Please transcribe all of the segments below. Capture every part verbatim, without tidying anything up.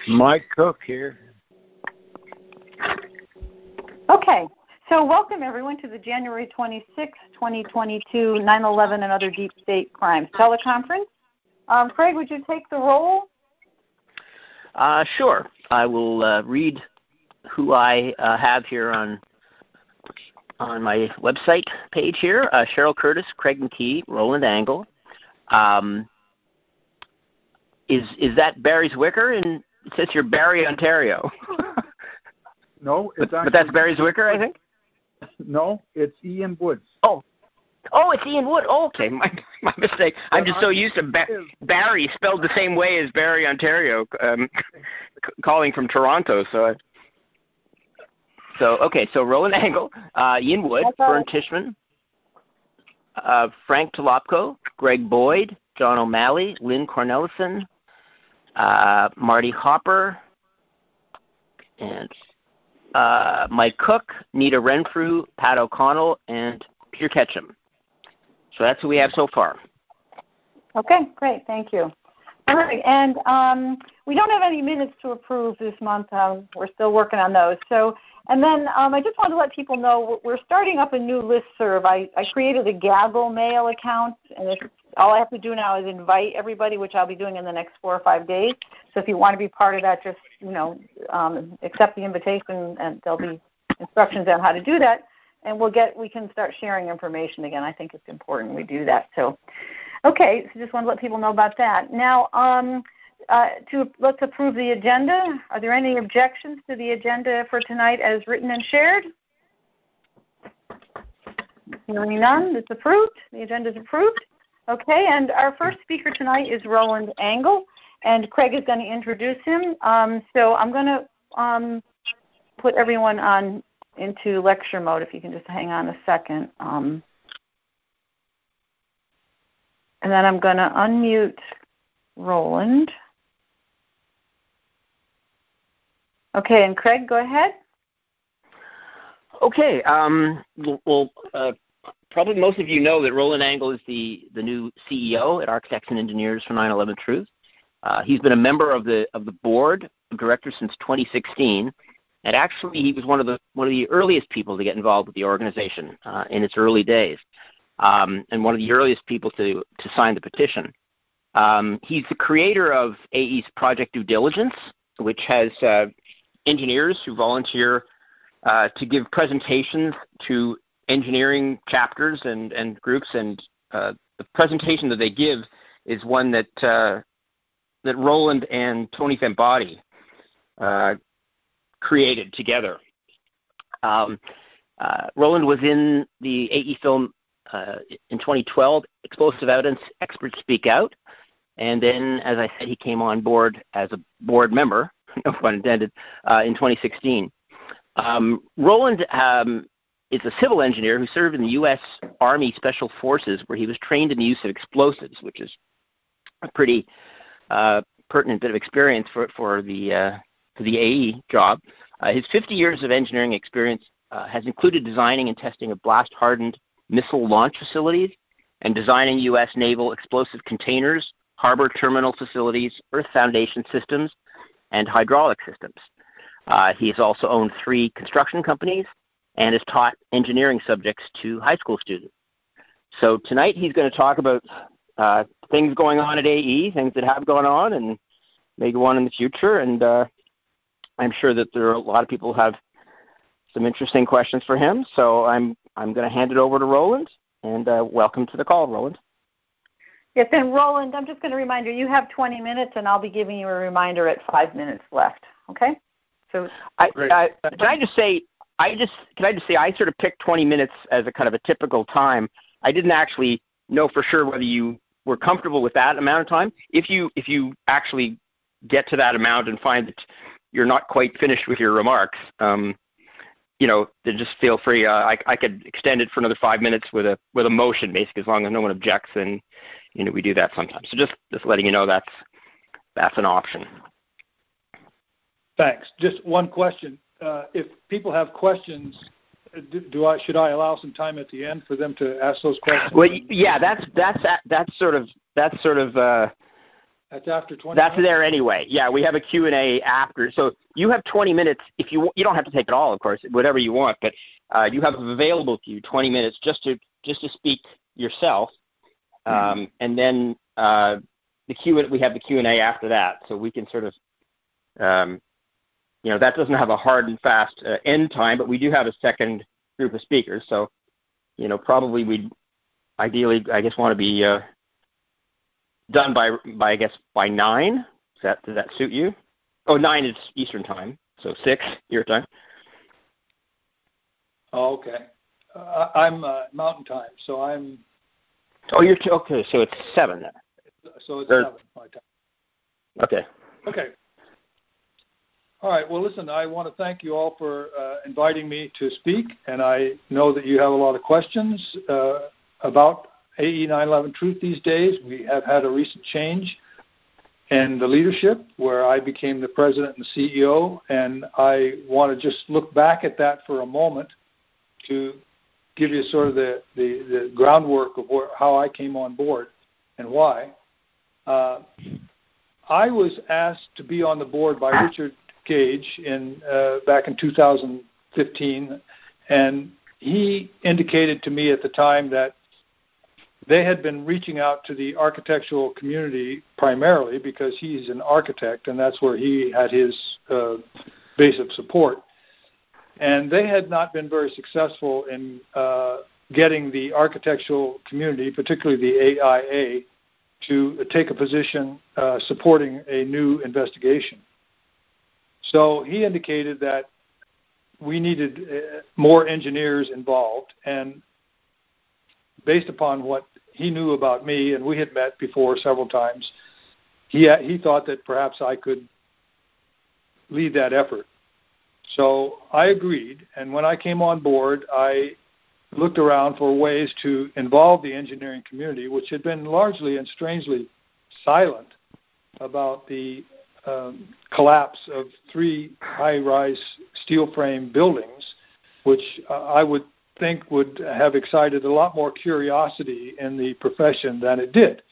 Mike Cook here. Okay, so welcome everyone to the January twenty-sixth, twenty twenty-two nine eleven and Other Deep State Crimes teleconference. Um, Craig, would you take the roll? Uh, sure. I will uh, read who I uh, have here on on my website page here. Uh, Cheryl Curtis, Craig McKee, Roland Angle. Um, is is that Barry Zwicker? And it says here Barrie, Ontario. No, it's but, actually, but that's Barry Zwicker, I think? No, it's Ian Woods. Oh. Oh, it's Ian Wood. Oh, okay, my my mistake. I'm just so used to ba- Barry spelled the same way as Barrie, Ontario, um, c- calling from Toronto. So, I, so okay. So Roland Angle, uh, Ian Wood, Fern Tishman, uh, Frank Tolopko, Greg Boyd, John O'Malley, Lynn Cornelison, uh, Marty Hopper, and uh, Mike Cook, Nita Renfrew, Pat O'Connell, and Peter Ketchum. So that's who we have so far. Okay, great. Thank you. All right, and um, we don't have any minutes to approve this month. Um, we're still working on those. So, and then um, I just want to let people know we're starting up a new listserv. I, I created a Gaggle mail account, and it's, all I have to do now is invite everybody, which I'll be doing in the next four or five days. So if you want to be part of that, just you know, um, accept the invitation, and there'll be instructions on how to do that. And we'll get, we can start sharing information again. I think it's important we do that. So, okay, so just want to let people know about that. Now, um, uh, to let's approve the agenda. Are there any objections to the agenda for tonight as written and shared? Hearing none, it's approved. The agenda is approved. Okay, and our first speaker tonight is Roland Angle, and Craig is going to introduce him. Um, so I'm going to um, put everyone on into lecture mode, if you can just hang on a second. Um, and then I'm going to unmute Roland. Okay, and Craig, go ahead. Okay. Um, well, uh, probably most of you know that Roland Angle is the, the new C E O at Architects and Engineers for nine eleven Truth. Uh, he's been a member of the of the board of directors since twenty sixteen. And actually, he was one of the one of the earliest people to get involved with the organization uh, in its early days, um, and one of the earliest people to to sign the petition. Um, he's the creator of A E's Project Due Diligence, which has uh, engineers who volunteer uh, to give presentations to engineering chapters and, and groups. And uh, the presentation that they give is one that uh, that Roland and Tony Fembody uh, created together. Um, uh, Roland was in the A E film uh, in twenty twelve, Explosive Evidence Experts Speak Out, and then, as I said, he came on board as a board member, no pun intended, uh, in twenty sixteen. Um, Roland um, is a civil engineer who served in the U S Army Special Forces, where he was trained in the use of explosives, which is a pretty uh, pertinent bit of experience for, for the uh, for the A E job. Uh, his fifty years of engineering experience uh, has included designing and testing of blast-hardened missile launch facilities and designing U S naval explosive containers, harbor terminal facilities, earth foundation systems, and hydraulic systems. Uh, he has also owned three construction companies and has taught engineering subjects to high school students. So tonight he's going to talk about uh, things going on at A E, things that have gone on and may go on in the future, and uh, I'm sure that there are a lot of people who have some interesting questions for him. So I'm I'm going to hand it over to Roland, and uh, welcome to the call, Roland. Yes, and Roland, I'm just going to remind you, you have twenty minutes, and I'll be giving you a reminder at five minutes left. Okay? So, I, I, can I just say, I just can I just say, I sort of picked twenty minutes as a kind of a typical time. I didn't actually know for sure whether you were comfortable with that amount of time. If you if you actually get to that amount and find that you're not quite finished with your remarks, um, you know, then just feel free. Uh, I, I could extend it for another five minutes with a with a motion, basically, as long as no one objects. And you know, we do that sometimes. So just just letting you know that's that's an option. Thanks. Just one question. Uh, if people have questions, do, do I should I allow some time at the end for them to ask those questions? Well, yeah, that's that's that's sort of that's sort of uh, That's after twenty That's minutes? there anyway. Yeah, we have a Q and A after. So you have twenty minutes. If you you don't have to take it all, of course, whatever you want, but uh, you have available to you twenty minutes just to just to speak yourself, um, mm-hmm. and then uh, the Q we have the Q and A after that, so we can sort of, um, you know, that doesn't have a hard and fast uh, end time, but we do have a second group of speakers. So, you know, probably we'd ideally, I guess, want to be uh, done by, by, I guess, by nine. Does that, does that suit you? Oh, nine is Eastern time, so six your time. Oh, okay. Uh, I'm uh, Mountain time, so I'm... Oh, you're t- okay, so it's seven then. So it's or, seven my time. Okay. Okay. All right. Well, listen, I want to thank you all for uh, inviting me to speak, and I know that you have a lot of questions uh, about A E nine eleven Truth these days. We have had a recent change in the leadership where I became the president and C E O, and I want to just look back at that for a moment to give you sort of the, the, the groundwork of where, how I came on board and why. Uh, I was asked to be on the board by Richard Gage in uh, back in two thousand fifteen, and he indicated to me at the time that they had been reaching out to the architectural community primarily because he's an architect, and that's where he had his uh, base of support. And they had not been very successful in uh, getting the architectural community, particularly the A I A, to take a position uh, supporting a new investigation. So he indicated that we needed uh, more engineers involved, and based upon what he knew about me, and we had met before several times, he he thought that perhaps I could lead that effort. So I agreed, and when I came on board, I looked around for ways to involve the engineering community, which had been largely and strangely silent about the um, collapse of three high-rise steel frame buildings, which uh, I would think would have excited a lot more curiosity in the profession than it did.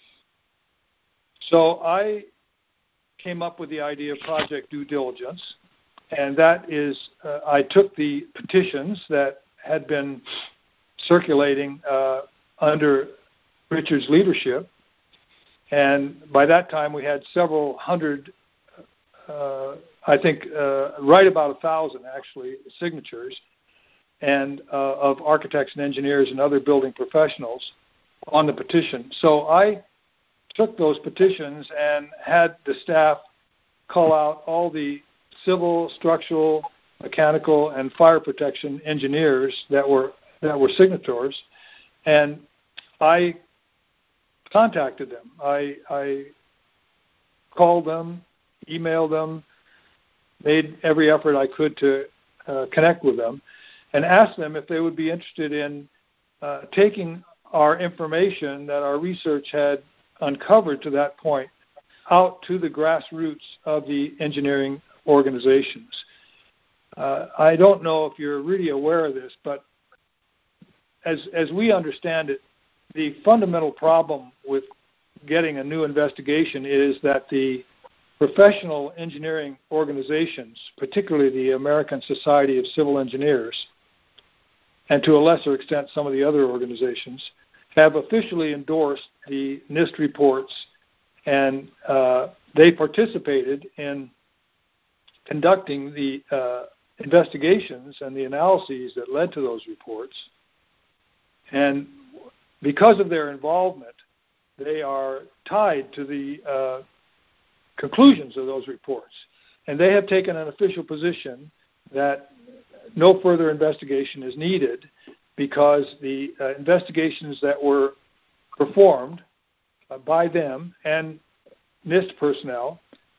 So I came up with the idea of Project Due Diligence, and that is uh, I took the petitions that had been circulating uh, under Richard's leadership, and by that time we had several hundred, uh, I think uh, right about a thousand actually, signatures, and uh, of architects and engineers and other building professionals on the petition. So I took those petitions and had the staff call out all the civil, structural, mechanical, and fire protection engineers that were that were signatories, and I contacted them. I, I called them, emailed them, made every effort I could to uh, connect with them, and asked them if they would be interested in uh, taking our information that our research had uncovered to that point out to the grassroots of the engineering organizations. Uh, I don't know if you're really aware of this, but as as we understand it, the fundamental problem with getting a new investigation is that the professional engineering organizations, particularly the American Society of Civil Engineers, and to a lesser extent some of the other organizations, have officially endorsed the NIST reports, and uh, they participated in conducting the uh, investigations and the analyses that led to those reports. And because of their involvement, they are tied to the uh, conclusions of those reports. And they have taken an official position that no further investigation is needed because the uh, investigations that were performed uh, by them and NIST personnel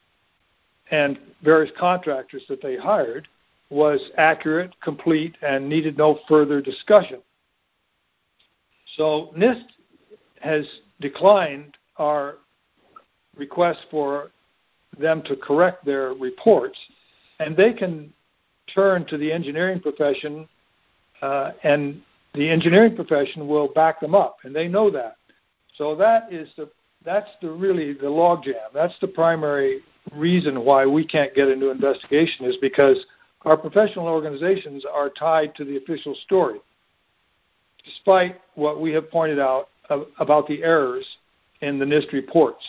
and various contractors that they hired was accurate, complete, and needed no further discussion. So NIST has declined our request for them to correct their reports, and they can turn to the engineering profession, uh, and the engineering profession will back them up, and they know that. So that is the that's the really the logjam. That's the primary reason why we can't get into investigation, is because our professional organizations are tied to the official story, despite what we have pointed out of, about the errors in the NIST reports.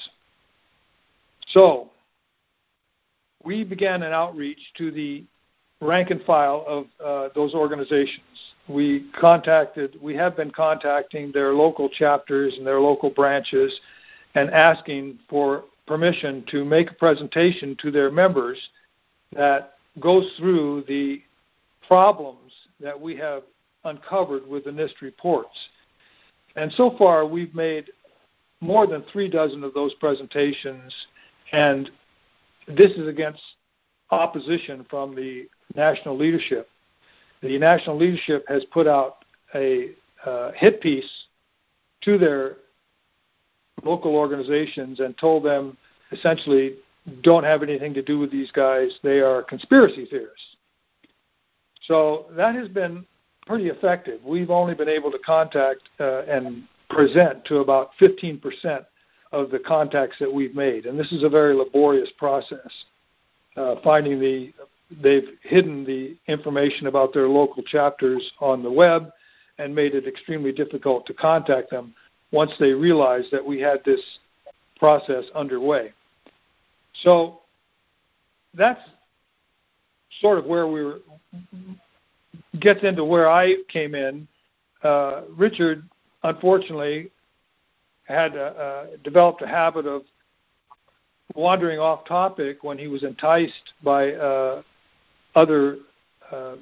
So we began an outreach to the rank and file of uh, those organizations. We contacted, we have been contacting their local chapters and their local branches and asking for permission to make a presentation to their members that goes through the problems that we have uncovered with the NIST reports. And so far, we've made more than three dozen of those presentations, and this is against opposition from the national leadership. The national leadership has put out a uh, hit piece to their local organizations and told them essentially, don't have anything to do with these guys. They are conspiracy theorists. So that has been pretty effective. We've only been able to contact uh, and present to about fifteen percent of the contacts that we've made. And this is a very laborious process. Uh, finding the, they've hidden the information about their local chapters on the web and made it extremely difficult to contact them once they realized that we had this process underway. So that's sort of where we were, gets into where I came in. Uh, Richard, unfortunately, had uh, uh, developed a habit of wandering off topic when he was enticed by uh, other uh,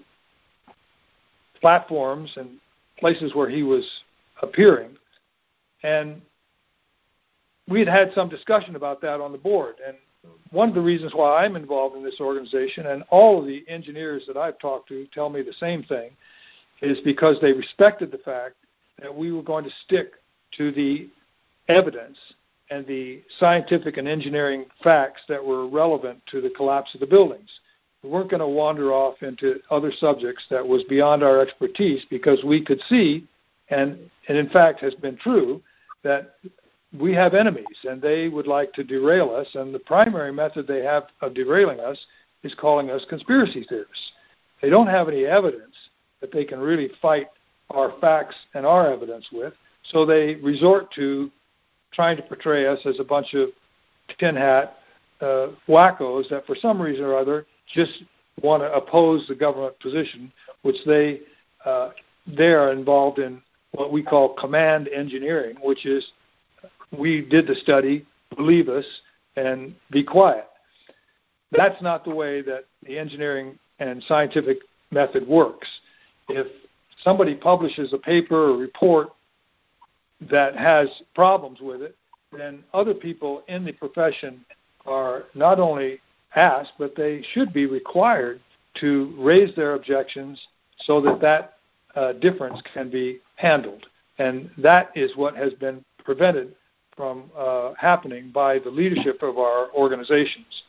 platforms and places where he was appearing. And we had had some discussion about that on the board. And one of the reasons why I'm involved in this organization, and all of the engineers that I've talked to tell me the same thing, is because they respected the fact that we were going to stick to the evidence and the scientific and engineering facts that were relevant to the collapse of the buildings. We weren't going to wander off into other subjects that was beyond our expertise, because we could see, and, and in fact has been true, that we have enemies and they would like to derail us, and the primary method they have of derailing us is calling us conspiracy theorists. They don't have any evidence that they can really fight our facts and our evidence with, so they resort to trying to portray us as a bunch of tin hat uh, wackos that for some reason or other just want to oppose the government position, which they uh, they are involved in what we call command engineering, which is we did the study, believe us, and be quiet. That's not the way that the engineering and scientific method works. If somebody publishes a paper or report that has problems with it, then other people in the profession are not only asked, but they should be required to raise their objections so that that uh, difference can be handled. And that is what has been prevented from uh, happening by the leadership of our organizations.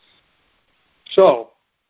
So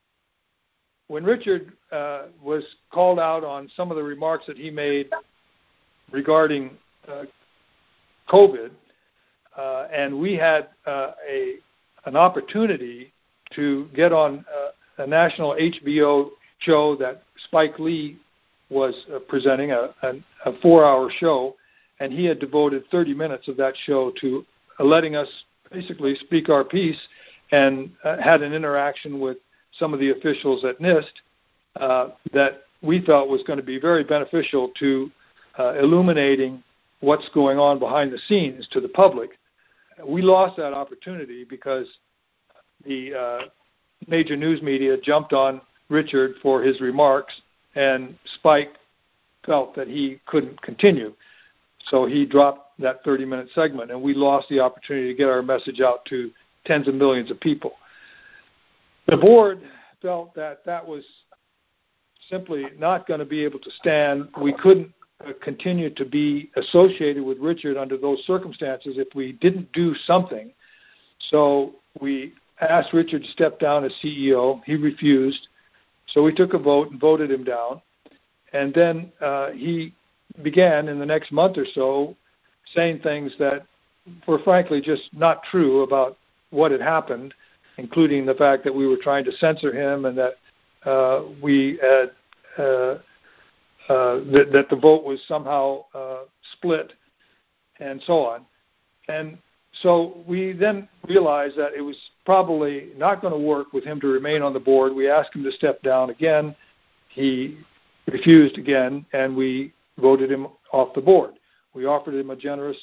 when Richard uh, was called out on some of the remarks that he made regarding uh, COVID, uh, and we had uh, a an opportunity to get on uh, a national H B O show that Spike Lee was uh, presenting, a, a, a four-hour show, and he had devoted thirty minutes of that show to uh, letting us basically speak our piece, and uh, had an interaction with some of the officials at NIST uh, that we felt was going to be very beneficial to uh, illuminating what's going on behind the scenes to the public. We lost that opportunity because the uh, major news media jumped on Richard for his remarks, and Spike felt that he couldn't continue. So he dropped that thirty-minute segment, and we lost the opportunity to get our message out to tens of millions of people. The board felt that that was simply not going to be able to stand. We couldn't uh, continue to be associated with Richard under those circumstances if we didn't do something. So we asked Richard to step down as C E O. He refused. So we took a vote and voted him down. And then uh, he began in the next month or so saying things that were frankly just not true about what had happened, including the fact that we were trying to censor him and that uh, we had uh, uh, that, that the vote was somehow uh, split, and so on. And so we then realized that it was probably not going to work with him to remain on the board. We asked him to step down again. He refused again, and we voted him off the board. We offered him a generous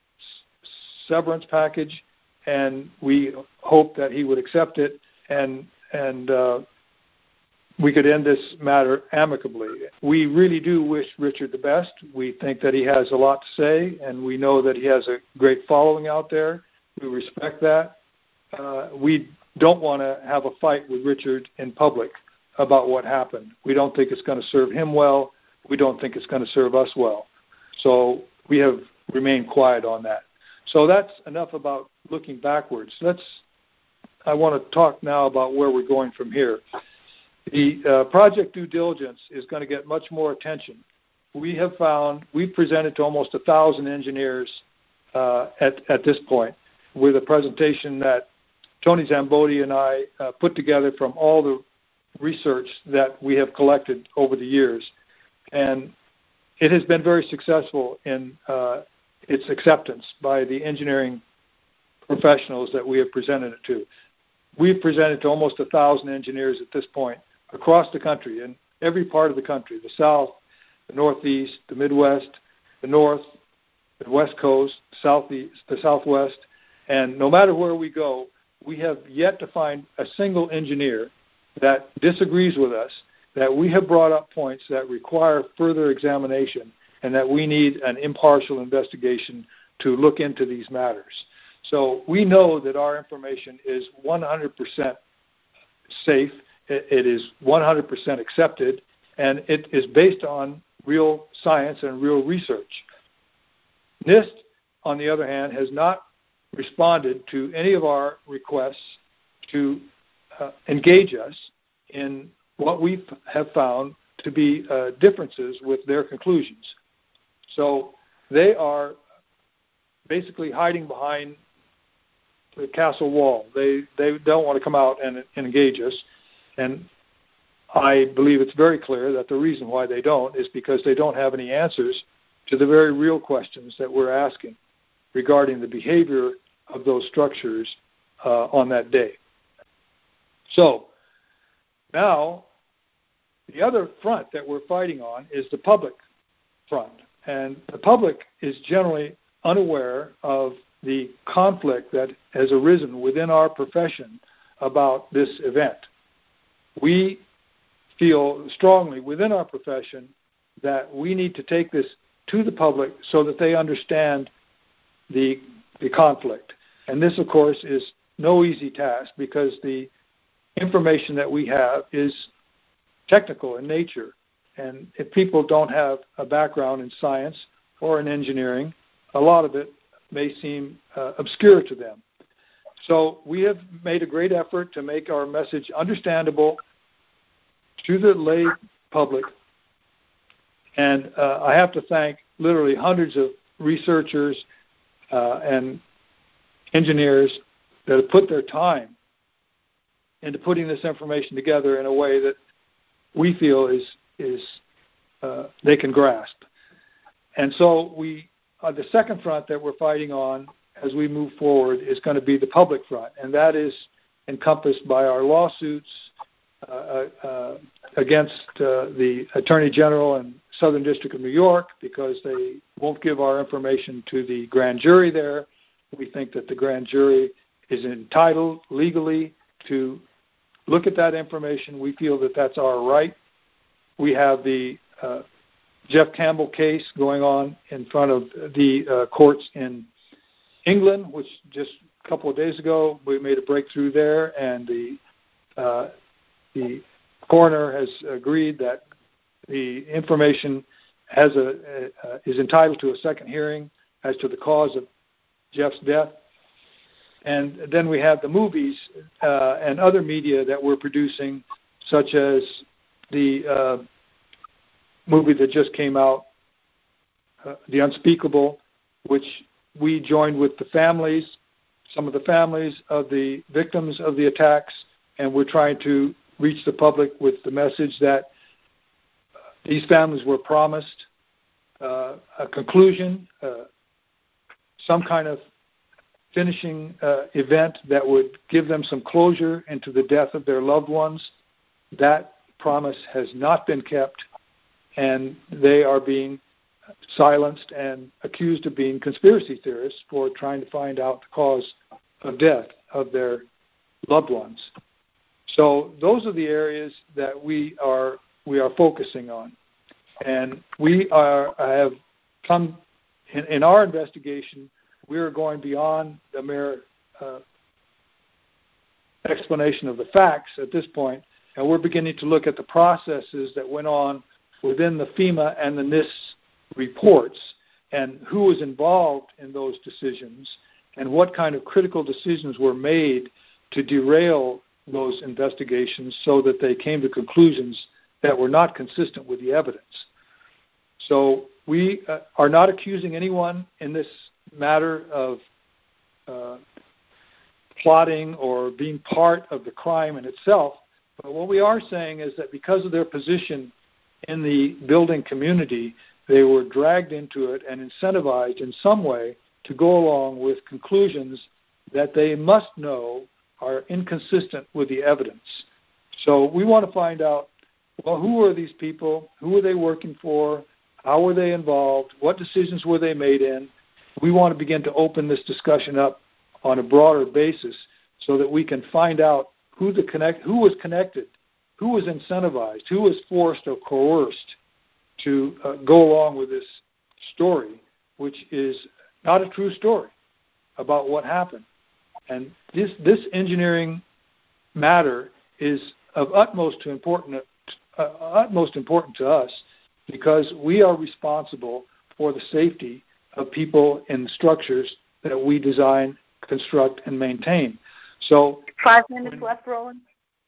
severance package, and we hoped that he would accept it, and and uh, we could end this matter amicably. We really do wish Richard the best. We think that he has a lot to say, and we know that he has a great following out there. We respect that. Uh, we don't want to have a fight with Richard in public about what happened. We don't think it's going to serve him well. We don't think it's going to serve us well. So we have remained quiet on that. So that's enough about looking backwards. Let's. I want to talk now about where we're going from here. The uh, project due diligence is going to get much more attention. We have found, we've presented to almost a thousand engineers uh, at, at this point with a presentation that Tony Zambodi and I uh, put together from all the research that we have collected over the years. And it has been very successful in uh, its acceptance by the engineering professionals that we have presented it to. We've presented to almost a thousand engineers at this point across the country, in every part of the country, the South, the Northeast, the Midwest, the North, the West Coast, Southeast, the Southwest, and no matter where we go, we have yet to find a single engineer that disagrees with us, that we have brought up points that require further examination and that we need an impartial investigation to look into these matters. So we know that our information is one hundred percent safe. It is one hundred percent accepted, and it is based on real science and real research. NIST, on the other hand, has not responded to any of our requests to uh, engage us in what we have found to be uh, differences with their conclusions. So they are basically hiding behind the castle wall. They they don't want to come out and, and engage us. And I believe it's very clear that the reason why they don't is because they don't have any answers to the very real questions that we're asking regarding the behavior of those structures uh, on that day. So now the other front that we're fighting on is the public front. And the public is generally unaware of the conflict that has arisen within our profession about this event. We feel strongly within our profession that we need to take this to the public so that they understand the, the conflict. And this, of course, is no easy task because the information that we have is technical in nature. And if people don't have a background in science or in engineering, a lot of it may seem uh, obscure to them. So we have made a great effort to make our message understandable to the lay public. And uh, I have to thank literally hundreds of researchers uh, and engineers that have put their time into putting this information together in a way that we feel is is uh, they can grasp. And so we, uh, the second front that we're fighting on as we move forward is going to be the public front, and that is encompassed by our lawsuits uh, uh, against uh, the Attorney General in Southern District of New York because they won't give our information to the grand jury there. We think that the grand jury is entitled legally to look at that information. We feel that that's our right. We have the uh, Jeff Campbell case going on in front of the uh, courts in England, which just a couple of days ago we made a breakthrough there, and the uh, the coroner has agreed that the information has a, a is entitled to a second hearing as to the cause of Jeff's death. And then we have the movies uh, and other media that we're producing, such as the uh, movie that just came out, uh, The Unspeakable, which we joined with the families, some of the families of the victims of the attacks, and we're trying to reach the public with the message that these families were promised uh, a conclusion, uh, some kind of finishing uh, event that would give them some closure into the death of their loved ones. That promise has not been kept, and they are being silenced and accused of being conspiracy theorists for trying to find out the cause of death of their loved ones. So those are the areas that we are we are focusing on, and we are have come in, in our investigation. We are going beyond the mere uh, explanation of the facts at this point, and we're beginning to look at the processes that went on within the FEMA and the NIST reports, and who was involved in those decisions, and what kind of critical decisions were made to derail those investigations so that they came to conclusions that were not consistent with the evidence. So we uh, are not accusing anyone in this matter of uh, plotting or being part of the crime in itself, but what we are saying is that because of their position in the building community, they were dragged into it and incentivized in some way to go along with conclusions that they must know are inconsistent with the evidence. So we want to find out, well, who are these people? Who are they working for? How were they involved? What decisions were they made in? We want to begin to open this discussion up on a broader basis so that we can find out who the connect, who was connected, who was incentivized, who was forced or coerced to uh, go along with this story, which is not a true story about what happened. And this this engineering matter is of utmost to important uh, utmost important to us because we are responsible for the safety of people in the structures that we design, construct, and maintain. So five minutes when, left, Roland.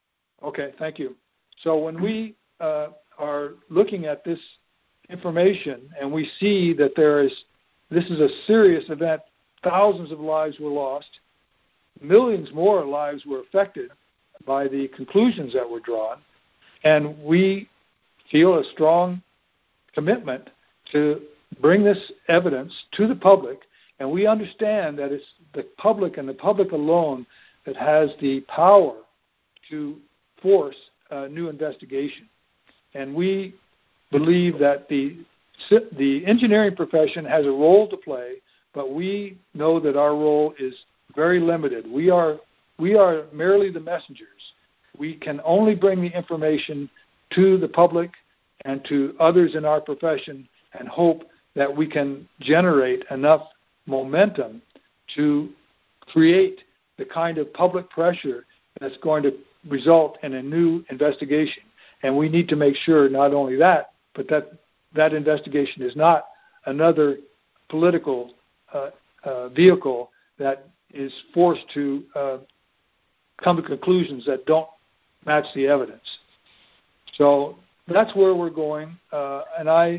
Okay, thank you. So when we uh, are looking at this information and we see that there is this is a serious event, thousands of lives were lost, millions more lives were affected by the conclusions that were drawn, and we feel a strong commitment to bring this evidence to the public, and we understand that it's the public and the public alone that has the power to force a new investigation. And we believe that the the engineering profession has a role to play, but we know that our role is very limited. We are we are merely the messengers. We can only bring the information to the public and to others in our profession and hope that we can generate enough momentum to create the kind of public pressure that's going to result in a new investigation. And we need to make sure not only that, but that that investigation is not another political uh, uh, vehicle that is forced to uh, come to conclusions that don't match the evidence. So that's where we're going, uh, and I,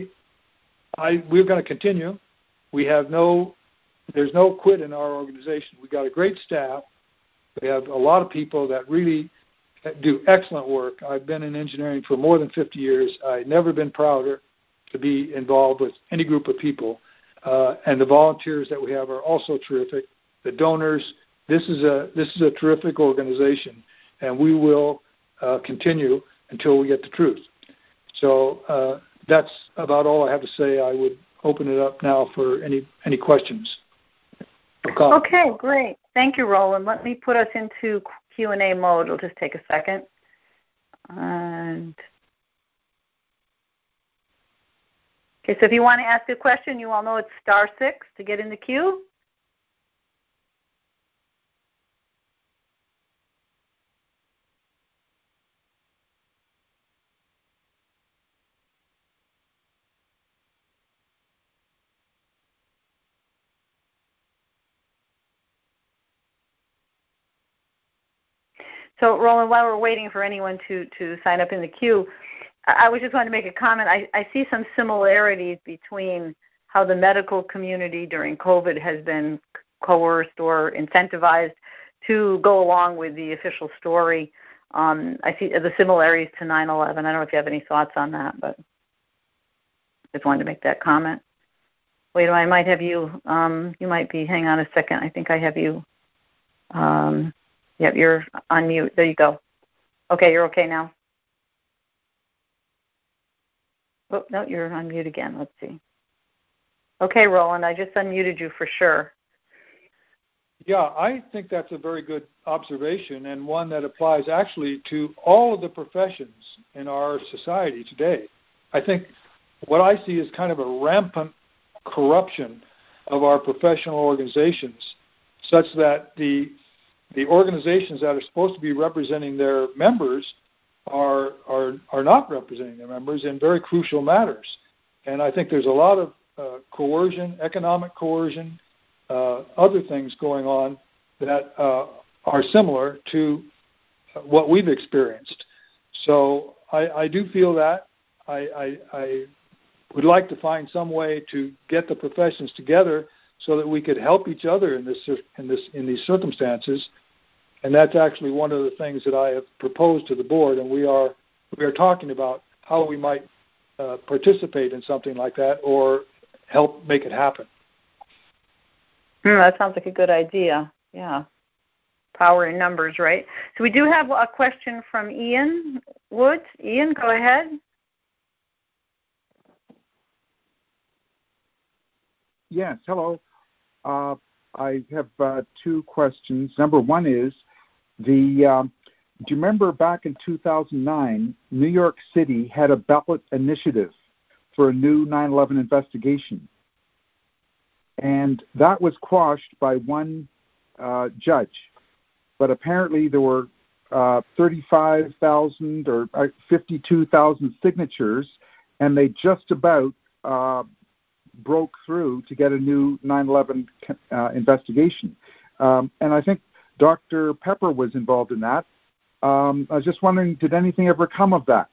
I, we're going to continue. We have no, there's no quit in our organization. We've got a great staff. We have a lot of people that really do excellent work. I've been in engineering for more than fifty years. I've never been prouder to be involved with any group of people. Uh, and the volunteers that we have are also terrific. The donors, this is a this is a terrific organization, and we will uh, continue until we get the truth. So uh, that's about all I have to say. I would open it up now for any any questions. Okay, great. Thank you, Roland. Let me put us into Q and A mode. It'll just take a second. And okay, so if you want to ask a question, you all know it's star six to get in the queue. So, Roland, while we're waiting for anyone to, to sign up in the queue, I was just wanting to make a comment. I, I see some similarities between how the medical community during COVID has been coerced or incentivized to go along with the official story. Um, I see the similarities to nine eleven. I don't know if you have any thoughts on that, but just wanted to make that comment. Wait, I might have you, um, you might be, hang on a second. I think I have you, um, yep, you're on mute. There you go. Okay, you're okay now. Oh, no, you're on mute again. Let's see. Okay, Roland, I just unmuted you for sure. Yeah, I think that's a very good observation, and one that applies actually to all of the professions in our society today. I think what I see is kind of a rampant corruption of our professional organizations, such that the the organizations that are supposed to be representing their members are are are not representing their members in very crucial matters. And I think there's a lot of uh, coercion, economic coercion, uh, other things going on that uh, are similar to what we've experienced. So I, I do feel that I, I, I would like to find some way to get the professions together so that we could help each other in this in this in these circumstances. And that's actually one of the things that I have proposed to the board, and we are we are talking about how we might uh, participate in something like that or help make it happen. Hmm, that sounds like a good idea. Yeah, power in numbers, right? So we do have a question from Ian Woods. Ian, go ahead. Yes, hello. Uh, I have uh, two questions. Number one is, the um, do you remember back in two thousand nine, New York City had a ballot initiative for a new nine eleven investigation? And that was quashed by one uh, judge. But apparently there were uh, thirty-five thousand or fifty-two thousand signatures, and they just about uh, broke through to get a new nine eleven uh, investigation. Um, and I think Doctor Pepper was involved in that. Um, I was just wondering, did anything ever come of that?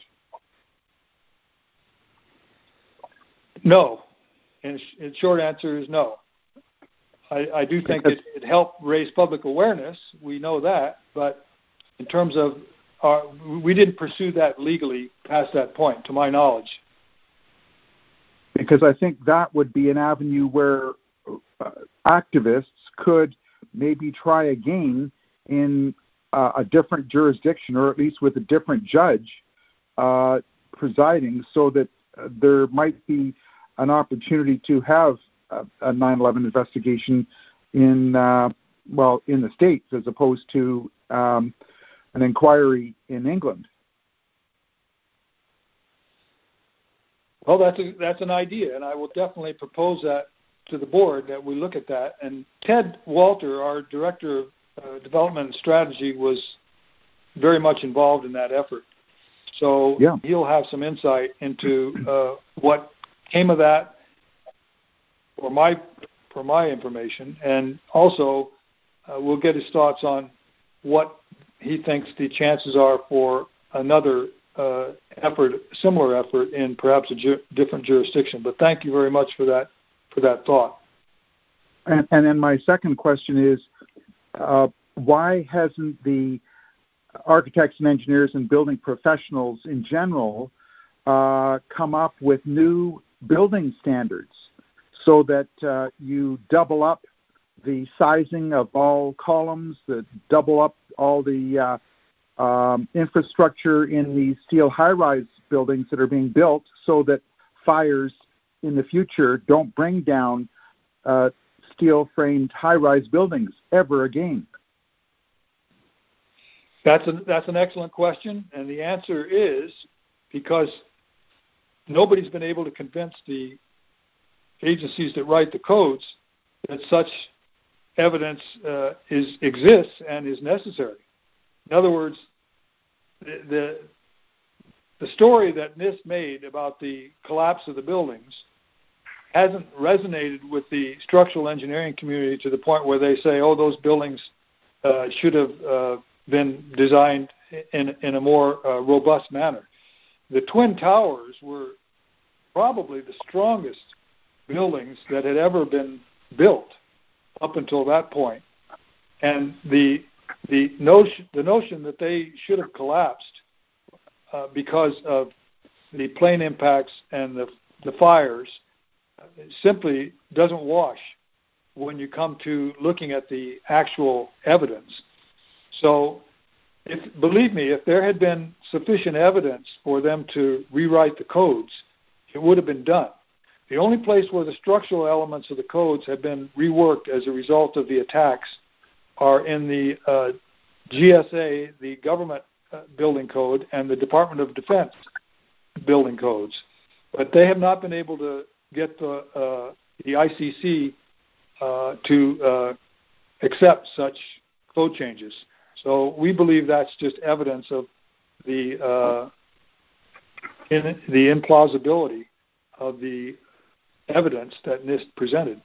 No. And the short answer is no. I, I do think it, it helped raise public awareness. We know that. But in terms of, our, we didn't pursue that legally past that point, to my knowledge. Because I think that would be an avenue where uh, activists could maybe try again in uh, a different jurisdiction, or at least with a different judge uh, presiding, so that uh, there might be an opportunity to have a, a nine eleven investigation in, uh, well, in the States, as opposed to um, an inquiry in England. Well, that's a, that's an idea, and I will definitely propose that to the board, that we look at that. And Ted Walter, our Director of uh, Development and Strategy, was very much involved in that effort. So yeah. He'll have some insight into uh, what came of that for my, for my information, and also uh, we'll get his thoughts on what he thinks the chances are for another Uh, effort, similar effort in perhaps a ju- different jurisdiction. But thank you very much for that, for that thought. And, and then my second question is, uh, why hasn't the architects and engineers and building professionals in general uh, come up with new building standards so that uh, you double up the sizing of all columns, that double up all the uh, Um, infrastructure in these steel high-rise buildings that are being built, so that fires in the future don't bring down uh, steel-framed high-rise buildings ever again? That's an, that's an excellent question, and the answer is because nobody's been able to convince the agencies that write the codes that such evidence uh, is exists and is necessary. In other words, the, the the story that NIST made about the collapse of the buildings hasn't resonated with the structural engineering community to the point where they say, oh, those buildings uh, should have uh, been designed in, in a more uh, robust manner. The Twin Towers were probably the strongest buildings that had ever been built up until that point. And the the notion the notion that they should have collapsed uh, because of the plane impacts and the the fires simply doesn't wash when you come to looking at the actual evidence. So, if, believe me, if there had been sufficient evidence for them to rewrite the codes, it would have been done. The only place where the structural elements of the codes have been reworked as a result of the attacks are in the uh, G S A, the government uh, building code, and the Department of Defense building codes. But they have not been able to get the, uh, the I C C uh, to uh, accept such code changes. So we believe that's just evidence of the uh, in, the implausibility of the evidence that NIST presented.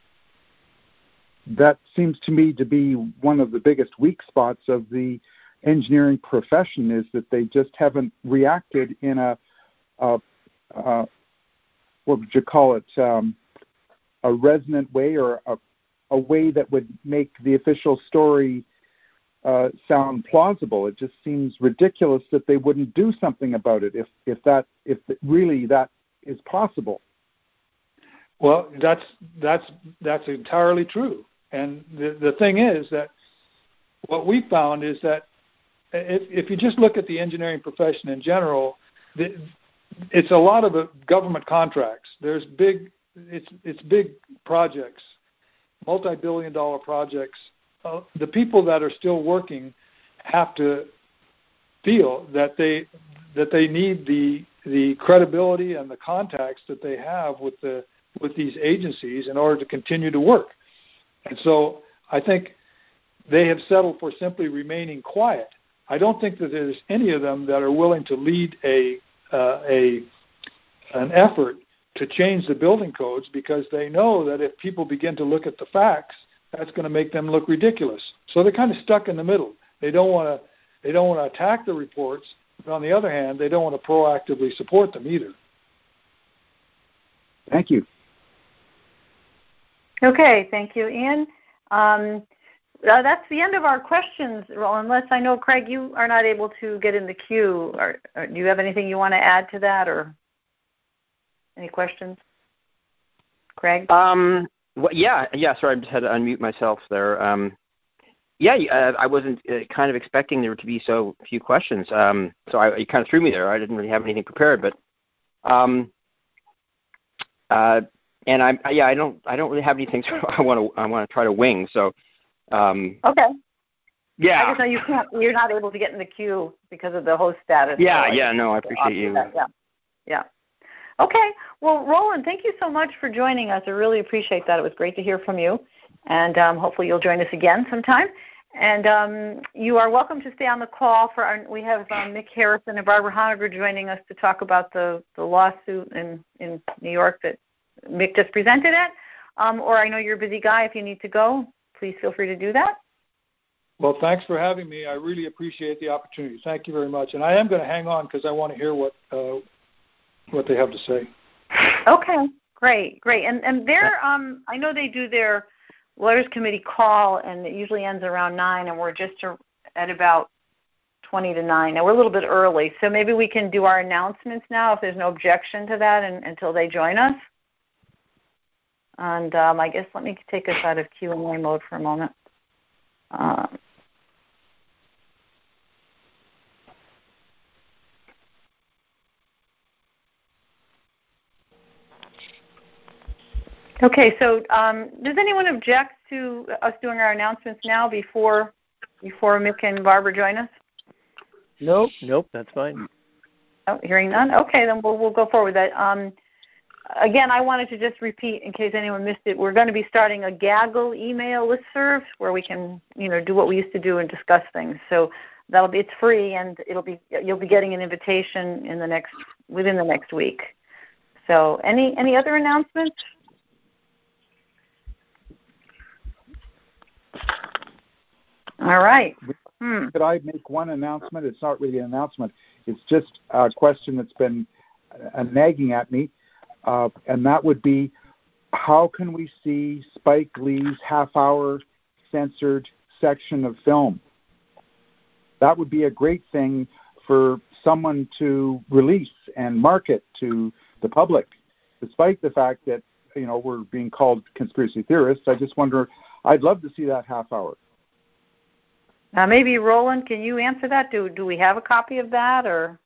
That seems to me to be one of the biggest weak spots of the engineering profession, is that they just haven't reacted in a, a, a what would you call it, um, a resonant way, or a, a way that would make the official story uh, sound plausible. It just seems ridiculous that they wouldn't do something about it if, if that if really that is possible. Well, that's that's that's entirely true. And the the thing is that what we found is that if if you just look at the engineering profession in general, the, it's a lot of government contracts. There's big, it's it's big projects, multi-billion dollar projects. Uh, the people that are still working have to feel that they that they need the the credibility and the contacts that they have with the with these agencies in order to continue to work. And so I think they have settled for simply remaining quiet. I don't think that there's any of them that are willing to lead a uh, a an effort to change the building codes, because they know that if people begin to look at the facts, that's going to make them look ridiculous. So they're kind of stuck in the middle. They don't want to they don't want to attack the reports, but on the other hand, they don't want to proactively support them either. Thank you. Okay, thank you, Ian. Um, uh, that's the end of our questions, unless I know, Craig, you are not able to get in the queue. Or, or do you have anything you want to add to that, or any questions? Craig? Um, well, yeah, yeah, sorry, I just had to unmute myself there. Um, yeah, uh, I wasn't uh, kind of expecting there to be so few questions, um, so I, you kind of threw me there. I didn't really have anything prepared, but um, uh, and I yeah, I don't I don't really have anything I want to I want to try to wing. So um, okay, yeah, I just know you can't. You're not able to get in the queue because of the host status. Yeah, so yeah, no, I appreciate you. That. Yeah, yeah. Okay, well, Roland, thank you so much for joining us. I really appreciate that. It was great to hear from you, and um, hopefully you'll join us again sometime. And um, you are welcome to stay on the call. For our, we have um, Mick Harrison and Barbara Honegger joining us to talk about the, the lawsuit in, in New York that Mick just presented at. Um, or I know you're a busy guy. If you need to go, please feel free to do that. Well, thanks for having me. I really appreciate the opportunity. Thank you very much. And I am going to hang on because I want to hear what uh, what they have to say. Okay, great, great. And and they're um, I know they do their Lawyers Committee call, and it usually ends around nine, and we're just at about twenty to nine. Now, we're a little bit early, so maybe we can do our announcements now if there's no objection to that and, until they join us. And um, I guess let me take us out of Q and A mode for a moment. Um, Okay, so um, does anyone object to us doing our announcements now before before Mick and Barbara join us? Nope, nope, that's fine. Oh, hearing none? Okay, then we'll, we'll go forward with that. Um, again, I wanted to just repeat in case anyone missed it. We're going to be starting a Gaggle email listserv where we can, you know, do what we used to do and discuss things. So that'll be it's free, and it'll be you'll be getting an invitation in the next within the next week. So any any other announcements? All right. Hmm. Could I make one announcement? It's not really an announcement. It's just a question that's been uh, nagging at me, uh, and that would be, how can we see Spike Lee's half-hour censored section of film? That would be a great thing for someone to release and market to the public, despite the fact that, you know, we're being called conspiracy theorists. I just wonder, I'd love to see that half hour. Now, maybe Roland, can you answer that? Do do we have a copy of that, or?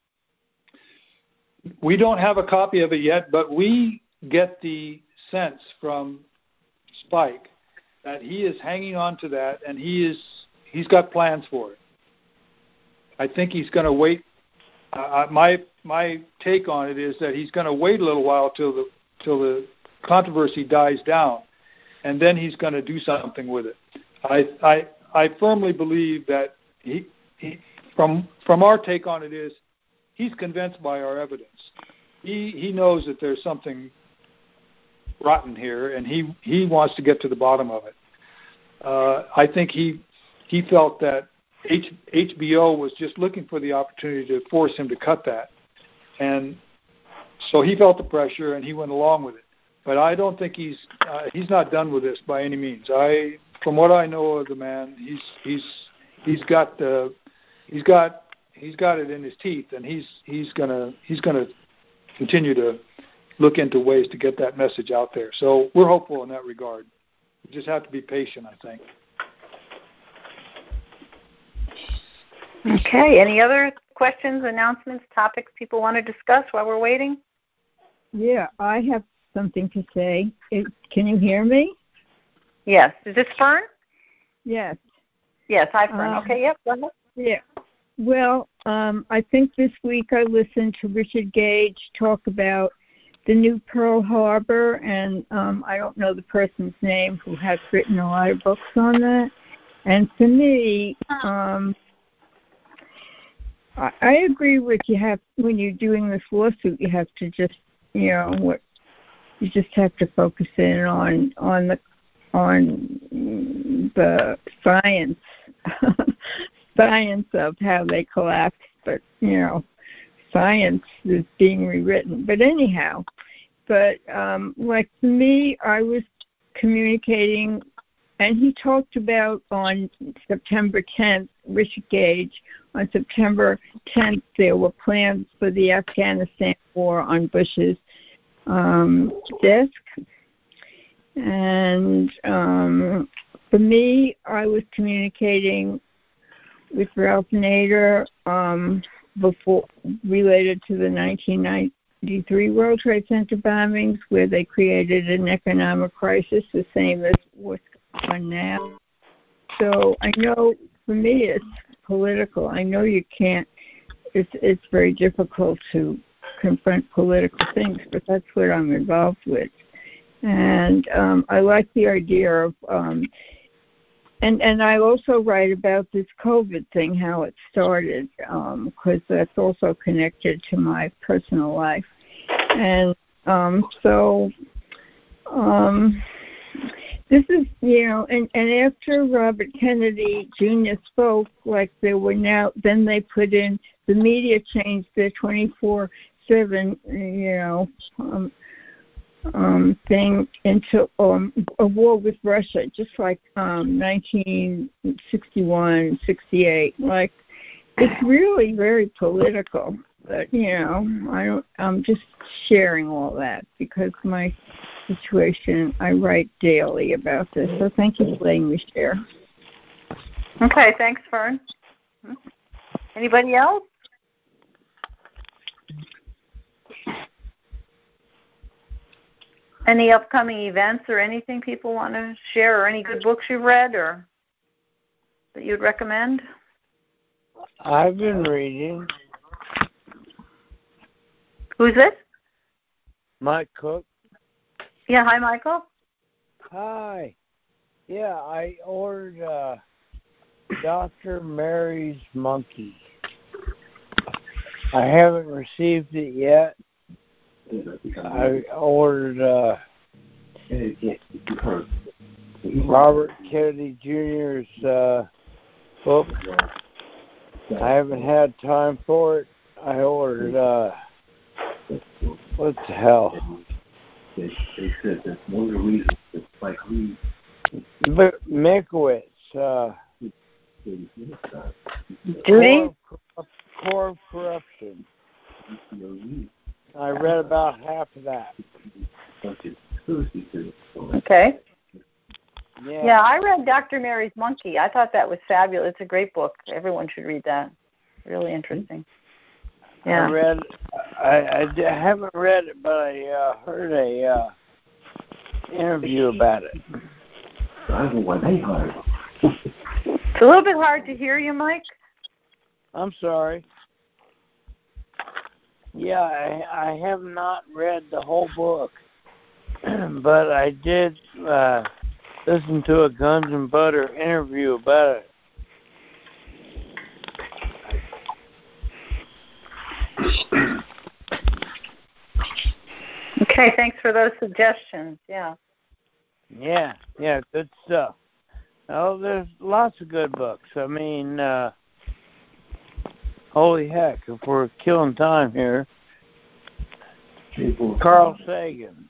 We don't have a copy of it yet, but we get the sense from Spike that he is hanging on to that, and he is he's got plans for it. I think he's going to wait. Uh, my my take on it is that he's going to wait a little while till the till the controversy dies down, and then he's going to do something with it. I I I firmly believe that he, he from from our take on it is he's convinced by our evidence. He he knows that there's something rotten here, and he, he wants to get to the bottom of it. Uh, I think he he felt that H, H B O was just looking for the opportunity to force him to cut that, and so he felt the pressure and he went along with it. But I don't think he's uh, he's not done with this by any means. I, from what I know of the man, he's he's he's got the he's got he's got it in his teeth, and he's he's gonna he's gonna continue to look into ways to get that message out there. So we're hopeful in that regard. We just have to be patient, I think. Okay. Any other questions, announcements, topics people want to discuss while we're waiting? Yeah, I have something to say. It, can you hear me? Yes. Is this Fern? Yes. Yes. Hi, Fern. Um, okay. Yep. Go ahead. Yeah. Well, um, I think this week I listened to Richard Gage talk about the new Pearl Harbor, and um, I don't know the person's name who has written a lot of books on that. And for me, um, I, I agree with you. Have when you're doing this lawsuit, you have to just, you know, what you just have to focus in on on the on the science science of how they collapsed, but you know. Science is being rewritten. But anyhow, but um, like for me, I was communicating, and he talked about on September tenth, Richard Gage, on September tenth, there were plans for the Afghanistan war on Bush's um, desk. And um, for me, I was communicating with Ralph Nader, um, before related to the nineteen ninety-three World Trade Center bombings, where they created an economic crisis, the same as what's going on now. So I know for me it's political. I know you can't. It's it's very difficult to confront political things, but that's what I'm involved with. And um, I like the idea of. Um, And and I also write about this COVID thing, how it started, because um, that's also connected to my personal life. And um, so um, this is, you know, and, and after Robert Kennedy Junior spoke, like there were now, then they put in, the media changed their twenty-four seven, you know, um, um, thing into um, a war with Russia, just like um, nineteen sixty-one, sixty-eight. Like, it's really very political. But, you know, I don't, I'm just sharing all that because my situation, I write daily about this. So thank you for letting me share. Okay, thanks, Fern. Anybody else? Any upcoming events or anything people want to share, or any good books you've read or that you'd recommend? I've been reading. Who's this? Mike Cook. Yeah, hi, Michael. Hi. Yeah, I ordered uh, Doctor Mary's Monkey. I haven't received it yet. I ordered uh, Robert Kennedy Junior's uh, book. I haven't had time for it. I ordered, uh, what the hell? they, they said that one of the reasons that Spike Lee Mickowitz, uh, Judy? core, core corruption. I read about half of that. Okay. Yeah. Yeah, I read Doctor Mary's Monkey. I thought that was fabulous. It's a great book. Everyone should read that. Really interesting. Yeah. I read. I, I, I haven't read it, but I uh, heard a uh, interview about it. I don't know why they hired him. It's a little bit hard to hear you, Mike. I'm sorry. Yeah, I, I have not read the whole book, but I did uh, listen to a Guns and Butter interview about it. Okay, thanks for those suggestions. Yeah. Yeah, yeah, good stuff. Oh, there's lots of good books. I mean, uh, holy heck, if we're killing time here. Carl Sagan,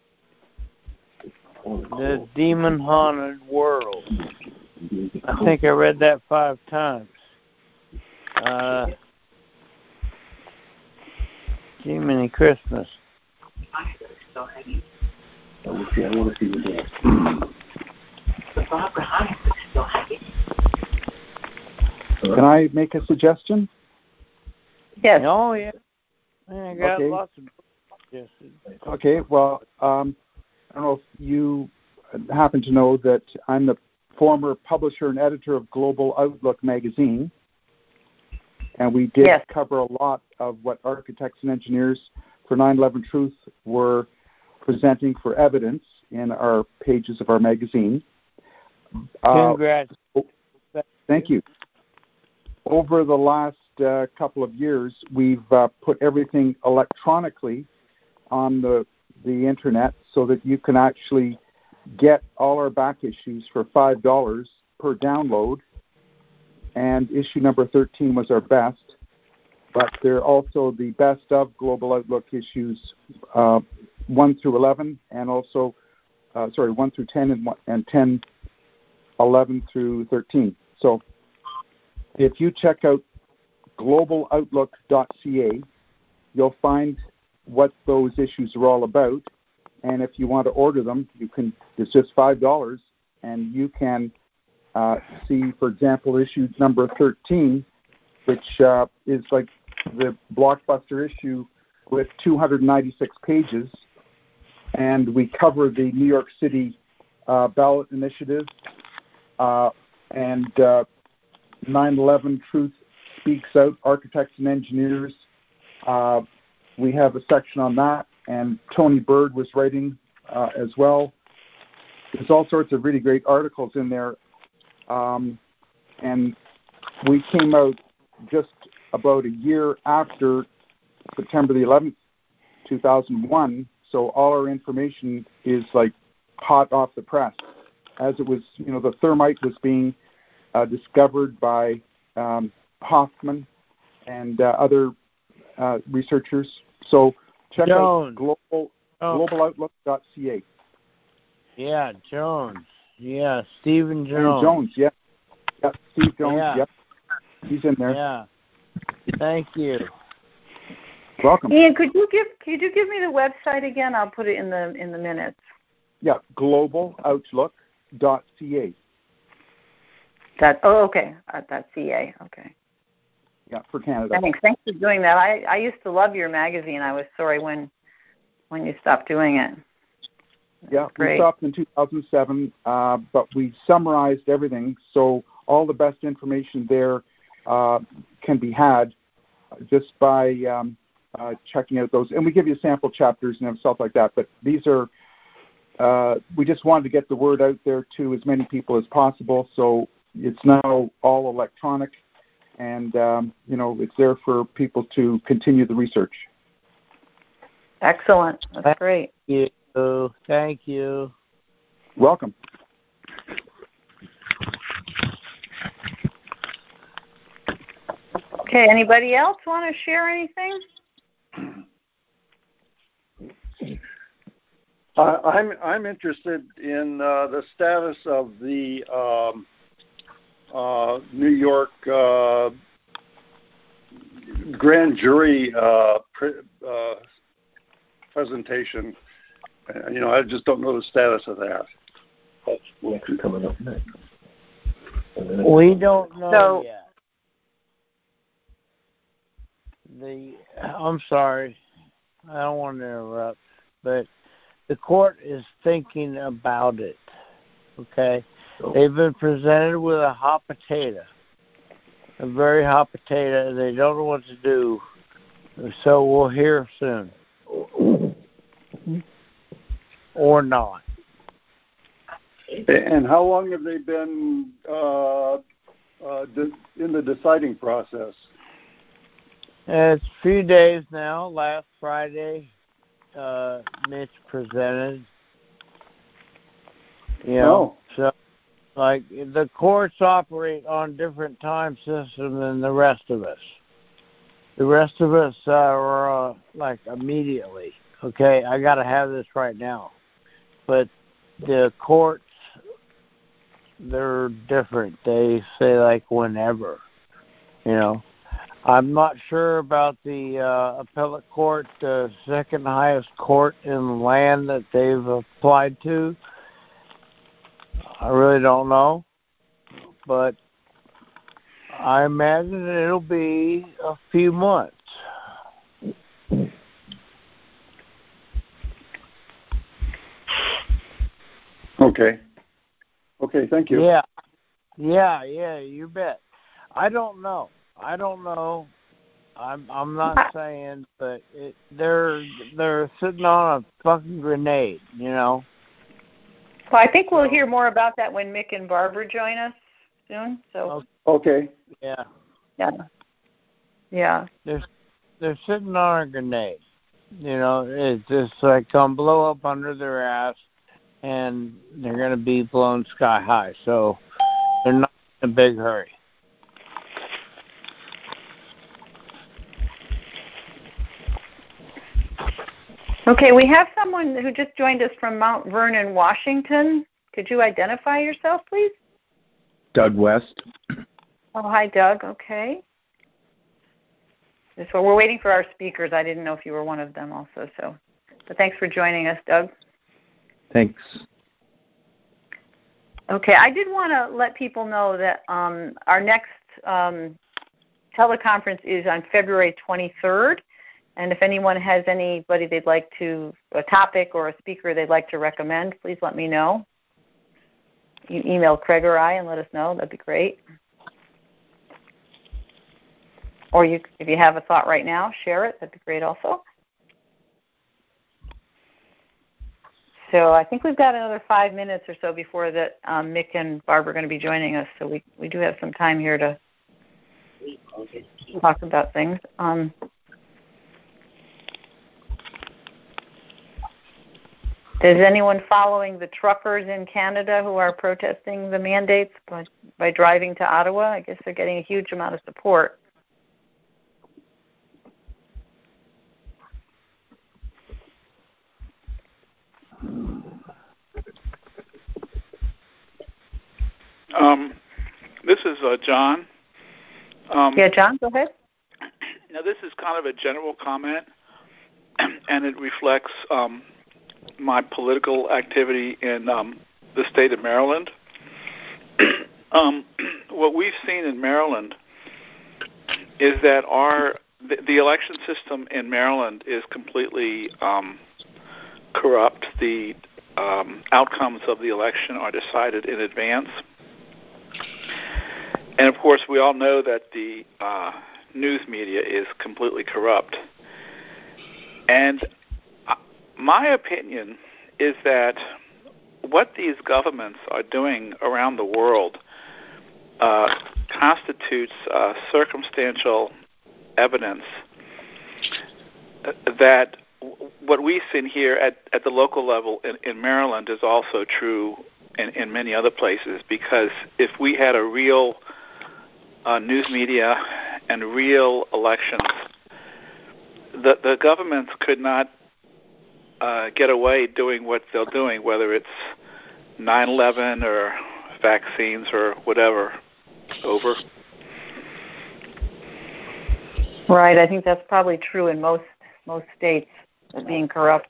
The Demon Haunted World. I think I read that five times. Uh, Jiminy Christmas. I want to see, I want to see the dance. Can I make a suggestion? Yes. Oh, yeah. I got Okay. lots of books suggested. Okay, well, um, I don't know if you happen to know that I'm the former publisher and editor of Global Outlook magazine, and we did Yes. cover a lot of what architects and engineers for nine eleven Truth were presenting for evidence in our pages of our magazine. Uh, Congrats. Thank you. Over the last uh, couple of years, we've uh, put everything electronically on the the internet so that you can actually get all our back issues for five dollars per download. And issue number thirteen was our best, but they're also the best of Global Outlook issues uh, one through eleven, and also, uh, sorry, one through ten and, and ten, eleven through thirteen. So if you check out global outlook dot c a, you'll find what those issues are all about. And if you want to order them, you can. It's just five dollars, and you can uh, see, for example, issue number thirteen, which uh, is like the blockbuster issue with two hundred ninety-six pages, and we cover the New York City uh, ballot initiative uh, and uh, nine eleven Truth Speaks Out, Architects and Engineers. Uh, we have a section on that, and Tony Bird was writing uh, as well. There's all sorts of really great articles in there. Um, and we came out just about a year after September the eleventh, two thousand one, so all our information is like hot off the press. As it was, you know, the thermite was being uh, discovered by um, Hoffman and uh, other uh, researchers. So check Jones. out global, Oh. global outlook dot c a. Yeah, Jones. Yeah, Stephen Jones. And Jones, yeah. Yeah, Steve Jones, Yeah. yep. He's in there. Yeah. Thank you. Welcome. Ian, could you give could you give me the website again? I'll put it in the in the minutes. Yeah, global outlook dot c a. That oh okay. Uh, dot ca. Okay. Yeah, for Canada. Thanks. Thanks for doing that. I, I used to love your magazine. I was sorry when when you stopped doing it. Yeah, Great. we stopped in two thousand seven, uh, but we summarized everything, so all the best information there uh, can be had just by um, uh, checking out those. And we give you sample chapters and stuff like that, but these are, uh, we just wanted to get the word out there to as many people as possible, so it's now all electronic, and, um, you know, it's there for people to continue the research. Excellent. That's great. Thank you. Thank you. Welcome. Okay, anybody else want to share anything? Uh, I'm I'm interested in uh, the status of the um, uh, New York uh, grand jury uh, pre- uh, presentation. Uh, you know, I just don't know the status of that. That's actually coming up next. We don't know So, yet. The I'm sorry, I don't want to interrupt, but the court is thinking about it. Okay, they've been presented with a hot potato, a very hot potato. They don't know what to do, so we'll hear soon, or not. And how long have they been uh, uh, de- in the deciding process? It's a few days now. Last Friday, uh, Mitch presented. You know, Oh. so like the courts operate on different time systems than the rest of us. The rest of us uh, are uh, like immediately. Okay, I got to have this right now. But the courts, they're different. They say like whenever. You know. I'm not sure about the uh, appellate court, the second highest court in the land that they've applied to. I really don't know, but I imagine it'll be a few months. Okay. Okay, thank you. Yeah, yeah, yeah, you bet. I don't know. I don't know. I'm I'm not saying, but it, they're they're sitting on a fucking grenade, you know. Well, I think we'll hear more about that when Mick and Barbara join us soon. So. Okay. Yeah. Yeah. Yeah. They're they're sitting on a grenade, you know. It's just like come blow up under their ass, and they're gonna be blown sky high. So they're not in a big hurry. Okay, we have someone who just joined us from Mount Vernon, Washington. Could you identify yourself, please? Doug West. Oh, hi, Doug. Okay. So we're waiting for our speakers. I didn't know if you were one of them also. So, but thanks for joining us, Doug. Thanks. Okay, I did want to let people know that um, our next um, teleconference is on February twenty-third. And if anyone has anybody they'd like to, a topic or a speaker they'd like to recommend, please let me know. You email Craig or I and let us know. That'd be great. Or you, if you have a thought right now, share it. That'd be great also. So I think we've got another five minutes or so before that um, Mick and Barb are going to be joining us. So we, we do have some time here to talk about things. Um, Is anyone following the truckers in Canada who are protesting the mandates by, by driving to Ottawa? I guess they're getting a huge amount of support. Um, this is uh, John. Um, yeah, John, go ahead. Now, this is kind of a general comment, and it reflects um, my political activity in um, the state of Maryland. um, what we've seen in Maryland is that our the, the election system in Maryland is completely um, corrupt. The um, outcomes of the election are decided in advance. And, of course, we all know that the uh, news media is completely corrupt. And my opinion is that what these governments are doing around the world uh, constitutes uh, circumstantial evidence that what we've seen here at, at the local level in, in Maryland is also true in, in many other places, because if we had a real uh, news media and real elections, the, the governments could not uh, get away doing what they're doing, whether it's nine eleven or vaccines or whatever. Over. Right. I think that's probably true in most most states, being corrupt.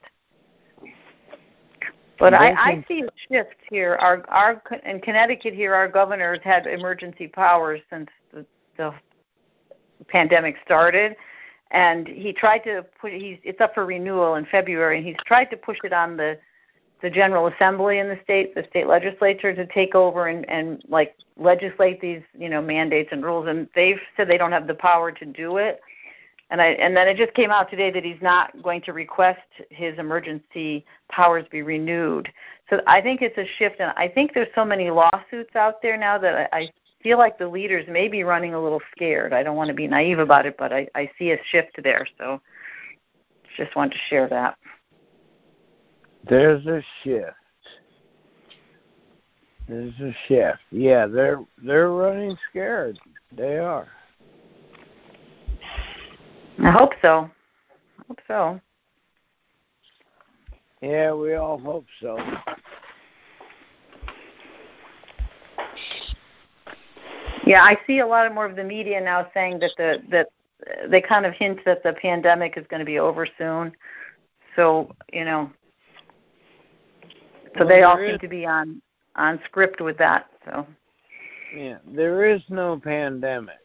But I, I see a shift here. Our our in Connecticut here, our governor's had emergency powers since the, the pandemic started, and he tried to put he's it's up for renewal in February, and he's tried to push it on the the General Assembly in the state, the state legislature, to take over and, and like legislate these, you know, mandates and rules. And they've said they don't have the power to do it. And I and then it just came out today that he's not going to request his emergency powers be renewed. So I think it's a shift, and I think there's so many lawsuits out there now that I, I feel like the leaders may be running a little scared. I don't want to be naive about it, but I, I see a shift there. So just wanted to share that. There's a shift. There's a shift. Yeah, they're they're running scared. They are. I hope so. I hope so. Yeah, we all hope so. Yeah, I see a lot of more of the media now saying that the that they kind of hint that the pandemic is going to be over soon. So, you know, so well, they all is, seem to be on, on script with that. So yeah, there is no pandemic.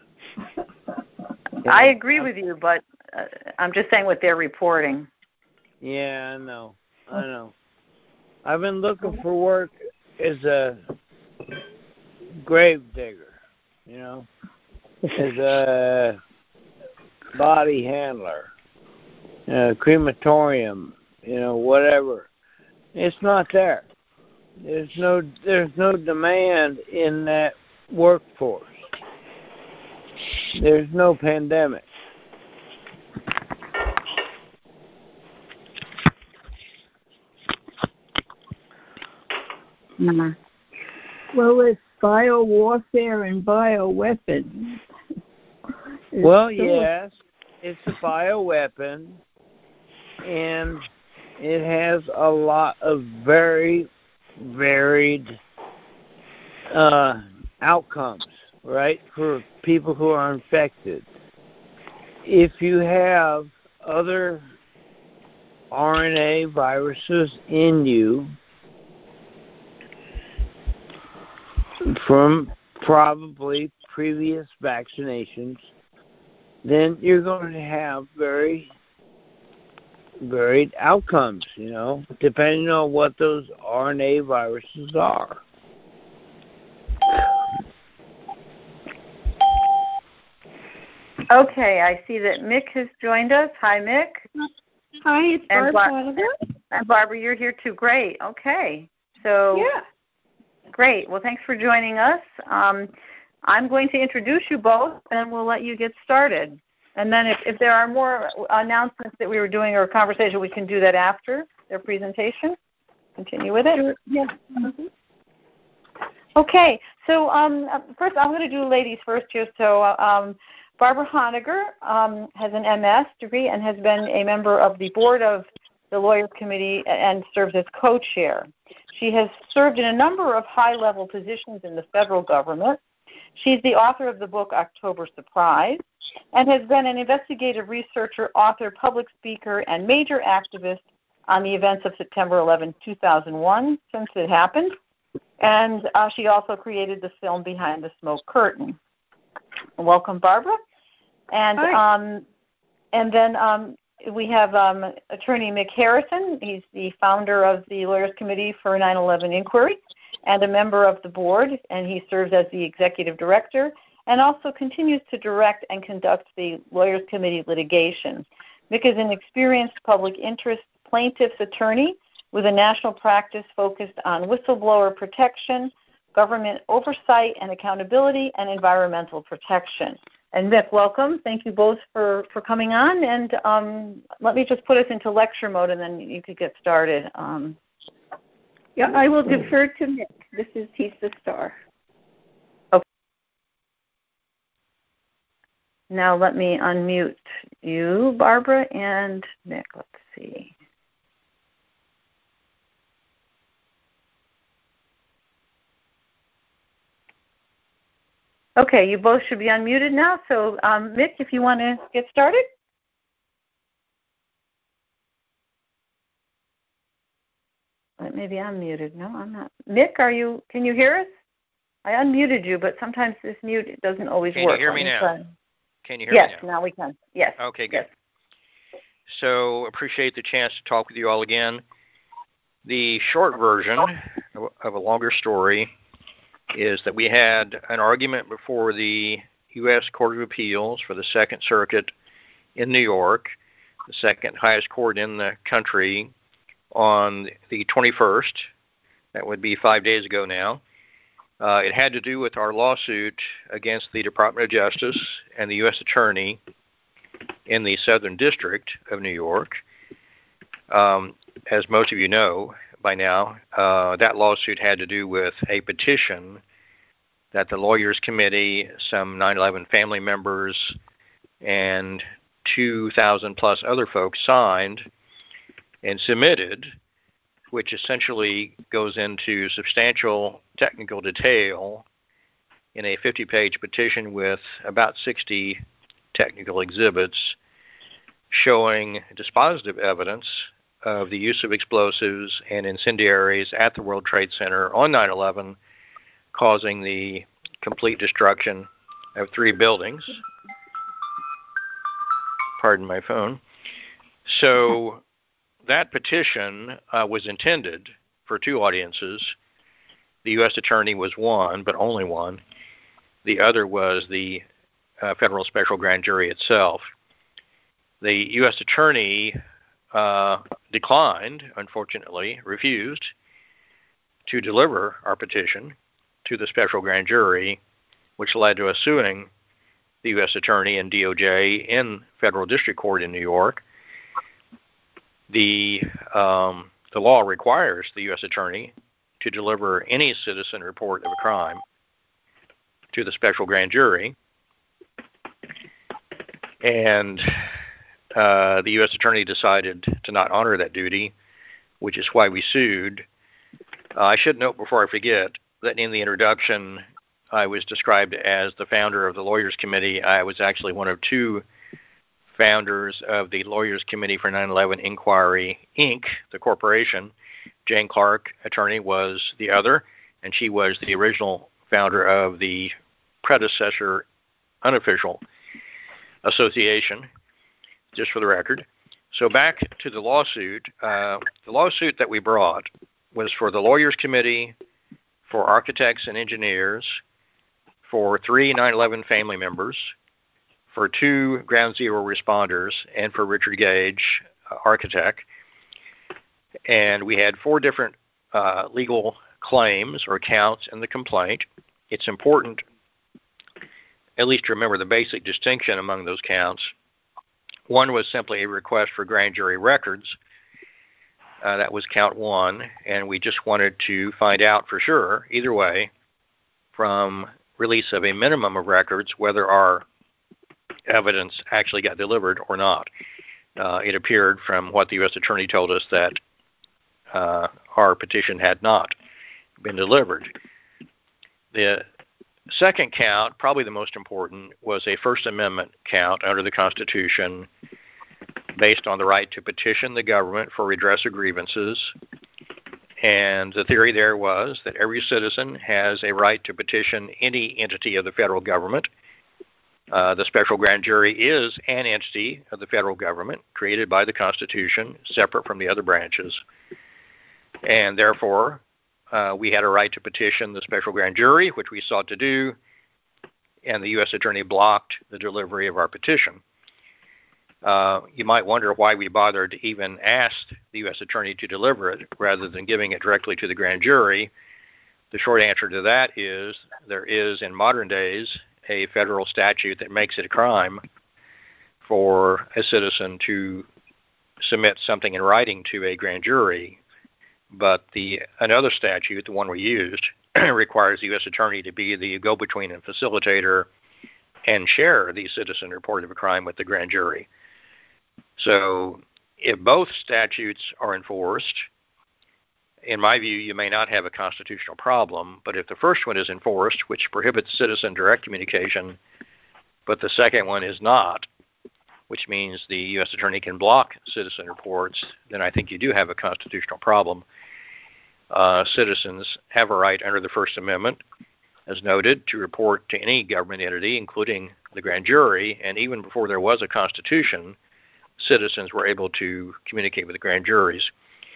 Yeah, I agree with you, but uh, I'm just saying what they're reporting. Yeah, I know. I know. I've been looking for work as a grave digger, you know, as a body handler, a crematorium, you know, whatever. It's not there. There's no there's no demand in that workforce. There's no pandemic. Mm-hmm. Well, it's biowarfare and bioweapons. It's well, so yes, it's a bioweapon, and it has a lot of very varied uh, outcomes, right, for people who are infected. If you have other R N A viruses in you from probably previous vaccinations, then you're going to have very varied outcomes, you know, depending on what those R N A viruses are. Okay, I see that Mick has joined us. Hi, Mick. Hi, it's and Barbara. Bar- and Barbara, you're here too. Great. Okay. So yeah. Great. Well, thanks for joining us. Um, I'm going to introduce you both, and we'll let you get started. And then if, if there are more announcements that we were doing or a conversation, we can do that after their presentation. Continue with it. Sure. Yeah. Mm-hmm. Okay. So um, first, I'm going to do ladies first here. So um, Barbara Honegger um, has an M S degree and has been a member of the board of the Lawyers Committee and serves as co-chair. She has served in a number of high-level positions in the federal government. She's the author of the book October Surprise and has been an investigative researcher, author, public speaker, and major activist on the events of September eleventh, two thousand one, since it happened. And uh, she also created the film Behind the Smoke Curtain. Welcome, Barbara. And Hi. um, and then um, we have um, Attorney Mick Harrison. He's the founder of the Lawyers Committee for nine eleven Inquiry and a member of the board, and he serves as the executive director and also continues to direct and conduct the Lawyers Committee litigation. Mick is an experienced public interest plaintiff's attorney with a national practice focused on whistleblower protection, government oversight and accountability, and environmental protection. And Mick, welcome. Thank you both for, for coming on. And um, let me just put us into lecture mode, and then you could get started. Um, yeah, I will defer to Mick. This is he's the star. Okay. Now let me unmute you, Barbara, and Mick. Let's see. Okay, you both should be unmuted now. So, um, Mick, if you want to get started. Maybe I'm muted. No, I'm not. Mick, are you? Can you hear us? I unmuted you, but sometimes this mute doesn't always can work. Can you hear me now? Try. Can you hear yes, me now? Yes, now we can. Yes. Okay, good. Yes. So appreciate the chance to talk with you all again. The short version of a longer story is that we had an argument before the U S Court of Appeals for the Second Circuit in New York, the second highest court in the country, on the twenty-first. That would be five days ago now. Uh, it had to do with our lawsuit against the Department of Justice and the U S Attorney in the Southern District of New York. Um, as most of you know by now, uh, that lawsuit had to do with a petition that the Lawyers Committee, some nine eleven family members, and two thousand plus other folks signed and submitted, which essentially goes into substantial technical detail in a fifty-page petition with about sixty technical exhibits showing dispositive evidence of the use of explosives and incendiaries at the World Trade Center on nine eleven, causing the complete destruction of three buildings. Pardon my phone. So that petition uh, was intended for two audiences. The U S Attorney was one, but only one. The other was the uh, federal special grand jury itself. The U S Attorney uh, declined, unfortunately, refused to deliver our petition to the special grand jury, which led to us suing the U S Attorney and D O J in federal district court in New York. The um, the law requires the U S Attorney to deliver any citizen report of a crime to the special grand jury, and uh, the U S Attorney decided to not honor that duty, which is why we sued. Uh, I should note before I forget that in the introduction, I was described as the founder of the Lawyers Committee. I was actually one of two founders of the Lawyers Committee for nine eleven Inquiry, Incorporated, the corporation. Jane Clark, attorney, was the other, and she was the original founder of the predecessor unofficial association, just for the record. So back to the lawsuit. Uh, the lawsuit that we brought was for the Lawyers Committee, for architects and engineers, for three nine eleven family members, for two ground zero responders, and for Richard Gage, uh, architect. And we had four different uh, legal claims or counts in the complaint. It's important at least to remember the basic distinction among those counts. One was simply a request for grand jury records. Uh, that was count one, and we just wanted to find out for sure, either way, from release of a minimum of records, whether our evidence actually got delivered or not. Uh, it appeared from what the U S Attorney told us that uh, our petition had not been delivered. The second count, probably the most important, was a First Amendment count under the Constitution based on the right to petition the government for redress of grievances. And the theory there was that every citizen has a right to petition any entity of the federal government. Uh, the special grand jury is an entity of the federal government created by the Constitution, separate from the other branches. And therefore, uh, we had a right to petition the special grand jury, which we sought to do, and the U S Attorney blocked the delivery of our petition. Uh, you might wonder why we bothered to even ask the U S Attorney to deliver it rather than giving it directly to the grand jury. The short answer to that is there is, in modern days, a federal statute that makes it a crime for a citizen to submit something in writing to a grand jury. But the another statute, the one we used, requires the U S Attorney to be the go-between and facilitator and share the citizen report of a crime with the grand jury. So if both statutes are enforced, in my view, you may not have a constitutional problem, but if the first one is enforced, which prohibits citizen direct communication, but the second one is not, which means the U S Attorney can block citizen reports, then I think you do have a constitutional problem. Uh, citizens have a right under the First Amendment, as noted, to report to any government entity, including the grand jury, and even before there was a constitution, citizens were able to communicate with the grand juries.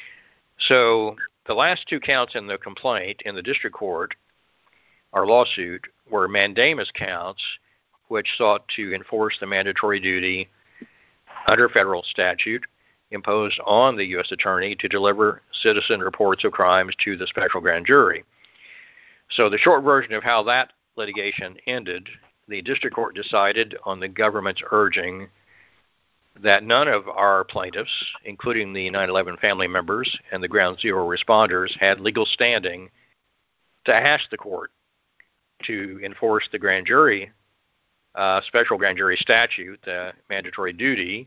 So the last two counts in the complaint in the district court, our lawsuit, were mandamus counts, which sought to enforce the mandatory duty under federal statute imposed on the U S Attorney to deliver citizen reports of crimes to the special grand jury. So the short version of how that litigation ended, the district court decided on the government's urging that none of our plaintiffs, including the nine eleven family members and the Ground Zero responders, had legal standing to ask the court to enforce the grand jury, uh, special grand jury statute, the mandatory duty.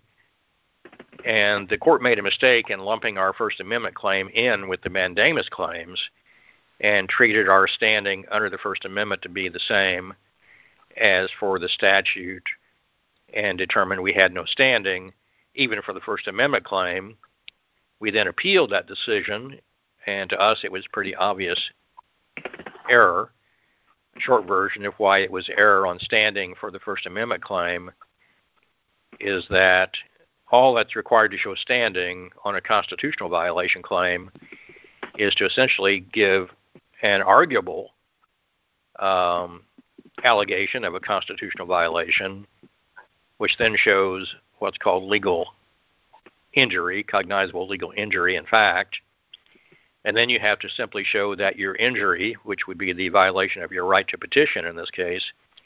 And the court made a mistake in lumping our First Amendment claim in with the mandamus claims and treated our standing under the First Amendment to be the same as for the statute, and determined we had no standing even for the First Amendment claim. We then appealed that decision, and to us it was pretty obvious error. A short version of why it was error on standing for the First Amendment claim is that all that's required to show standing on a constitutional violation claim is to essentially give an arguable um, allegation of a constitutional violation, which then shows what's called legal injury, cognizable legal injury in fact. And then you have to simply show that your injury, which would be the violation of your right to petition in this case,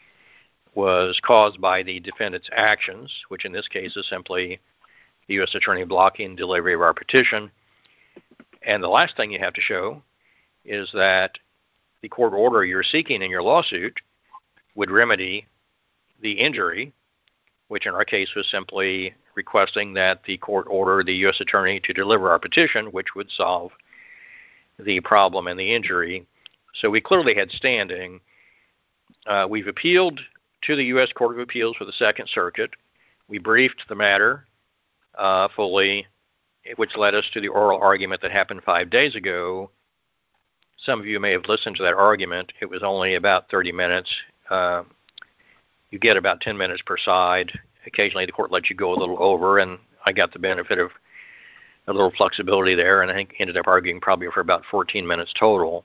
was caused by the defendant's actions, which in this case is simply the U S Attorney blocking delivery of our petition. And the last thing you have to show is that the court order you're seeking in your lawsuit would remedy the injury, which in our case was simply requesting that the court order the U S Attorney to deliver our petition, which would solve the problem and the injury. So we clearly had standing. Uh, we've appealed to the U S Court of Appeals for the Second Circuit. We briefed the matter uh, fully, which led us to the oral argument that happened five days ago. Some of you may have listened to that argument. It was only about thirty minutes. Uh, you get about ten minutes per side. Occasionally the court lets you go a little over, and I got the benefit of a little flexibility there, and I think ended up arguing probably for about fourteen minutes total.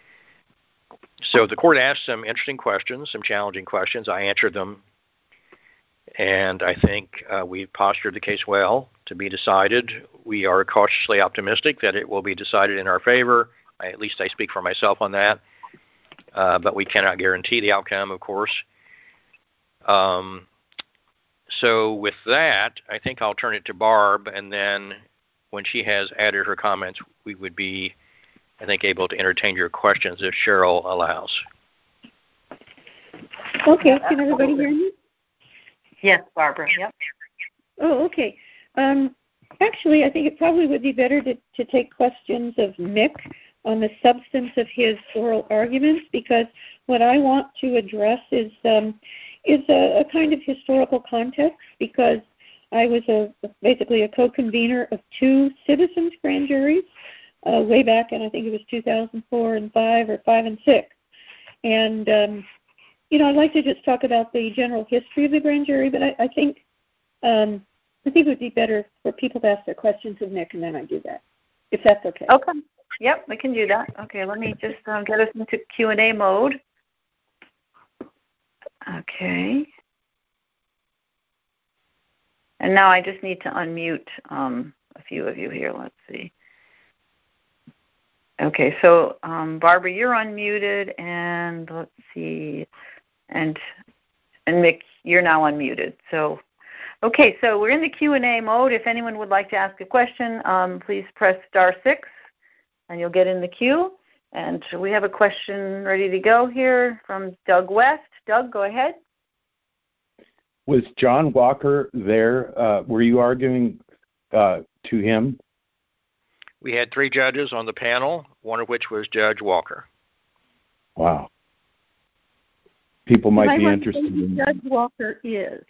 So the court asked some interesting questions, some challenging questions. I answered them, and I think uh, we postured the case well to be decided. We are cautiously optimistic that it will be decided in our favor. I, at least I speak for myself on that, uh, but we cannot guarantee the outcome, of course. Um, so with that, I think I'll turn it to Barb, and then when she has added her comments, we would be, I think, able to entertain your questions if Cheryl allows. Okay, can everybody hear me? Yes, Barbara. Yep. Oh, okay. Um, actually, I think it probably would be better to, to take questions of Mick on the substance of his oral arguments, because what I want to address is um, is a, a kind of historical context, because I was a, basically a co-convener of two citizens' grand juries uh, way back in, I think it was two thousand four and five or five and six. And, um, you know, I'd like to just talk about the general history of the grand jury, but I, I think um, I think it would be better for people to ask their questions of Nick, and then I do that, if that's okay. Okay. Yep, we can do that. Okay, let me just um, get us into Q and A mode. Okay. And now I just need to unmute um, a few of you here. Let's see. Okay, so um, Barbara, you're unmuted, and let's see, and and Mick, you're now unmuted. So, okay, so we're in the Q and A mode. If anyone would like to ask a question, um, please press star six, and you'll get in the queue. And we have a question ready to go here from Doug West. Doug, go ahead. Was John Walker there? Uh, were you arguing uh, to him? We had three judges on the panel, one of which was Judge Walker. Wow. People might I be want to interested know who in Judge Walker is.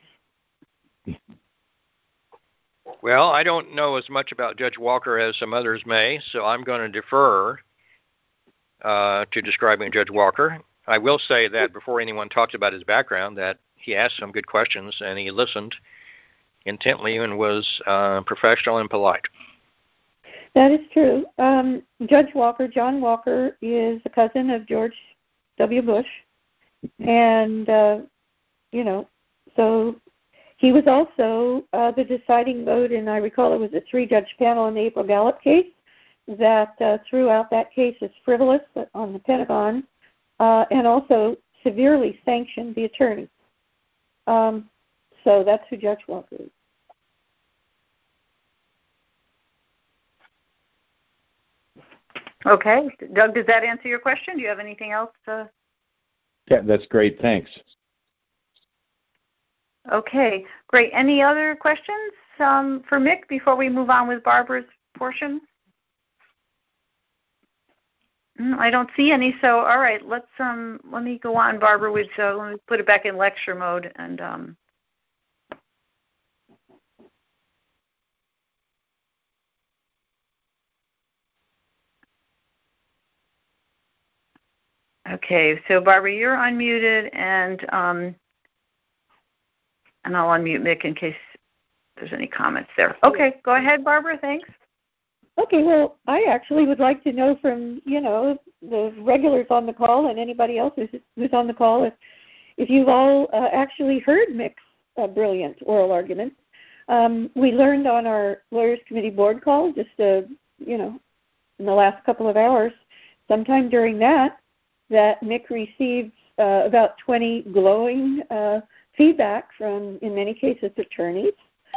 Well, I don't know as much about Judge Walker as some others may, so I'm going to defer uh, to describing Judge Walker. I will say that before anyone talks about his background, that he asked some good questions and he listened intently and was uh, professional and polite. That is true. Um, Judge Walker, John Walker, is a cousin of George W. Bush. And, uh, you know, so he was also uh, the deciding vote, and I recall it was a three-judge panel in the April Gallup case that uh, threw out that case as frivolous on the Pentagon uh, and also severely sanctioned the attorney. Um, so that's who Judge Walker is. Okay. Doug, does that answer your question? Do you have anything else to... Yeah, that's great. Thanks. Okay, great. Any other questions um, for Mick before we move on with Barbara's portion? Mm, I don't see any. So, all right, let's um, let me go on, Barbara. With uh, let me put it back in lecture mode and. Um, Okay, so Barbara, you're unmuted, and um, and I'll unmute Mick in case there's any comments there. Okay, go ahead, Barbara. Thanks. Okay, well, I actually would like to know from, you know, the regulars on the call and anybody else who's, who's on the call if, if you've all uh, actually heard Mick's uh, brilliant oral argument. Um, we learned on our Lawyers Committee board call just, uh, you know, in the last couple of hours, sometime during that, that Mick received uh, about twenty glowing uh, feedback from, in many cases, attorneys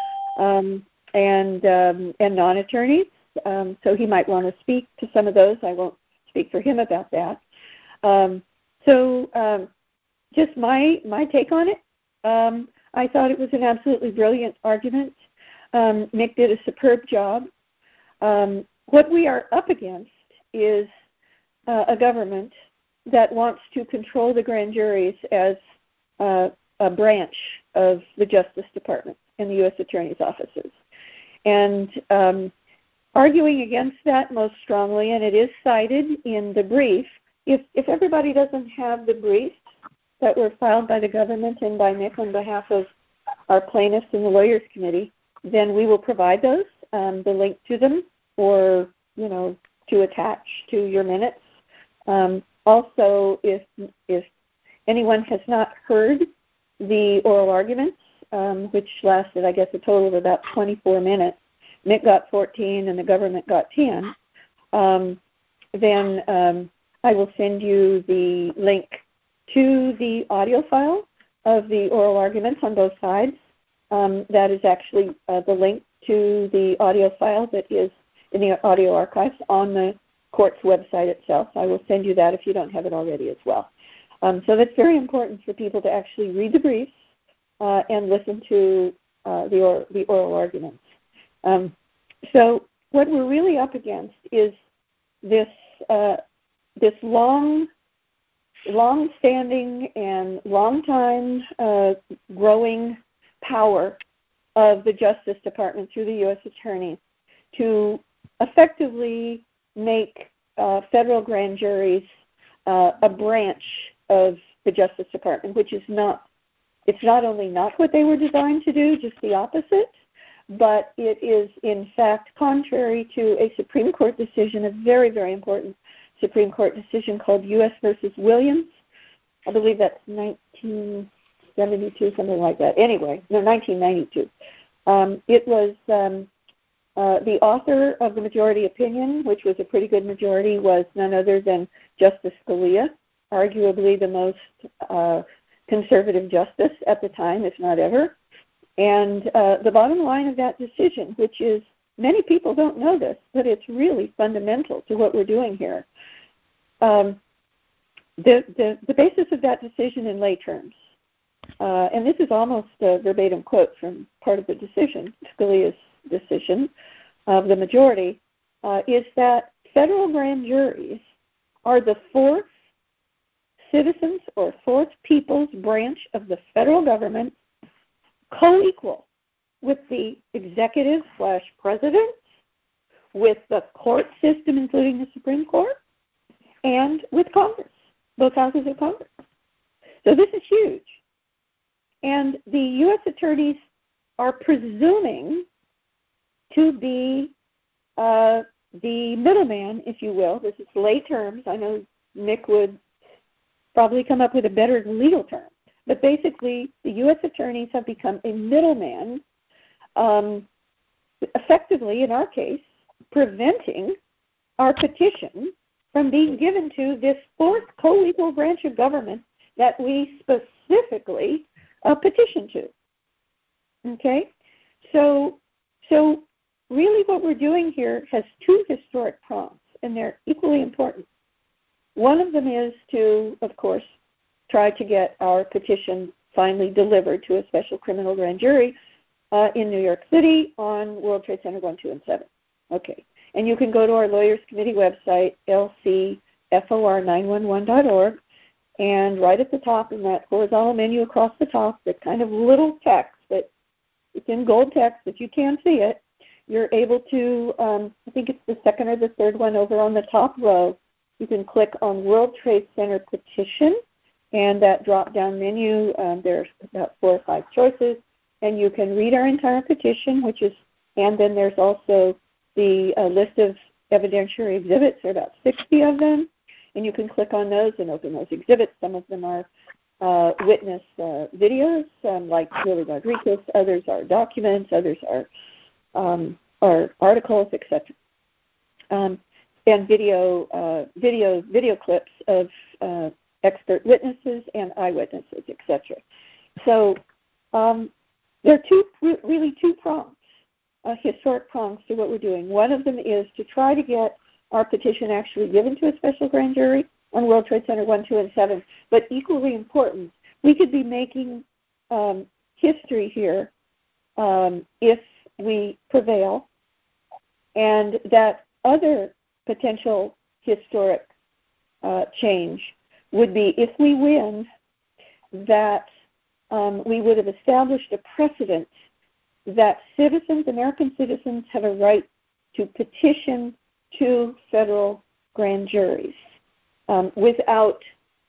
um, and um, and non-attorneys. Um, so he might want to speak to some of those. I won't speak for him about that. Um, so um, just my my take on it. Um, I thought it was an absolutely brilliant argument. Um, Mick did a superb job. Um, what we are up against is uh, a government that wants to control the grand juries as uh, a branch of the Justice Department and the U S Attorney's offices. And um, arguing against that most strongly, and it is cited in the brief, if, if everybody doesn't have the briefs that were filed by the government and by Mick on behalf of our plaintiffs in the Lawyers Committee, then we will provide those, um, the link to them, or, you know, to attach to your minutes. Um, also, if if anyone has not heard the oral arguments, um, which lasted, I guess, a total of about twenty-four minutes, Mick got fourteen and the government got ten, um, then um, I will send you the link to the audio file of the oral arguments on both sides. Um, that is actually uh, the link to the audio file that is in the audio archives on the court's website itself. I will send you that if you don't have it already as well. Um, so that's very important for people to actually read the briefs uh, and listen to uh, the, or, the oral arguments. Um, so what we're really up against is this uh, this long, long-standing and long-time uh, growing power of the Justice Department through the U S Attorney to effectively make uh, federal grand juries uh, a branch of the Justice Department, which is not, it's not only not what they were designed to do, just the opposite, but it is in fact contrary to a Supreme Court decision, a very, very important Supreme Court decision called U S versus Williams. I believe that's nineteen seventy-two, something like that. Anyway, no, nineteen ninety-two. Um, it was um, uh, the author of the majority opinion, which was a pretty good majority, was none other than Justice Scalia, arguably the most uh, conservative justice at the time, if not ever. And uh, the bottom line of that decision, which is, many people don't know this, but it's really fundamental to what we're doing here. Um, the, the, the basis of that decision in lay terms, uh, and this is almost a verbatim quote from part of the decision, Scalia's decision of the majority, uh, is that federal grand juries are the fourth citizens or fourth people's branch of the federal government, co-equal with the executive slash president, with the court system, including the Supreme Court, and with Congress, both houses of Congress. So this is huge. And the U S attorneys are presuming to be uh, the middleman, if you will. This is lay terms. I know Nick would probably come up with a better legal term. But basically, the U S attorneys have become a middleman, um, effectively, in our case, preventing our petition from being given to this fourth co-equal branch of government that we specifically uh, petition to. Okay? So, so really what we're doing here has two historic prongs, and they're equally important. One of them is to, of course, try to get our petition finally delivered to a special criminal grand jury uh, in New York City on World Trade Center one, two, and seven. Okay. And you can go to our Lawyers Committee website, L C F O R nine one one dot org, and right at the top in that horizontal menu across the top, the kind of little text that it's in gold text, but you can see it. You're able to, um, I think it's the second or the third one over on the top row, you can click on World Trade Center Petition, and that drop-down menu, um, there's about four or five choices, and you can read our entire petition, which is, and then there's also the uh, list of evidentiary exhibits. There are about sixty of them, and you can click on those and open those exhibits. Some of them are uh, witness uh, videos, um, like Willie Rodriguez. Others are documents. Others are um, are articles, et cetera. Um, and video, uh, video, video clips of uh, expert witnesses and eyewitnesses, et cetera. So um, there are two, really two prongs. Uh, historic prongs to what we're doing. One of them is to try to get our petition actually given to a special grand jury on World Trade Center one, two, and seven. But equally important, we could be making um, history here um, if we prevail, and that other potential historic uh, change would be if we win, that um, we would have established a precedent that citizens, American citizens, have a right to petition to federal grand juries um, without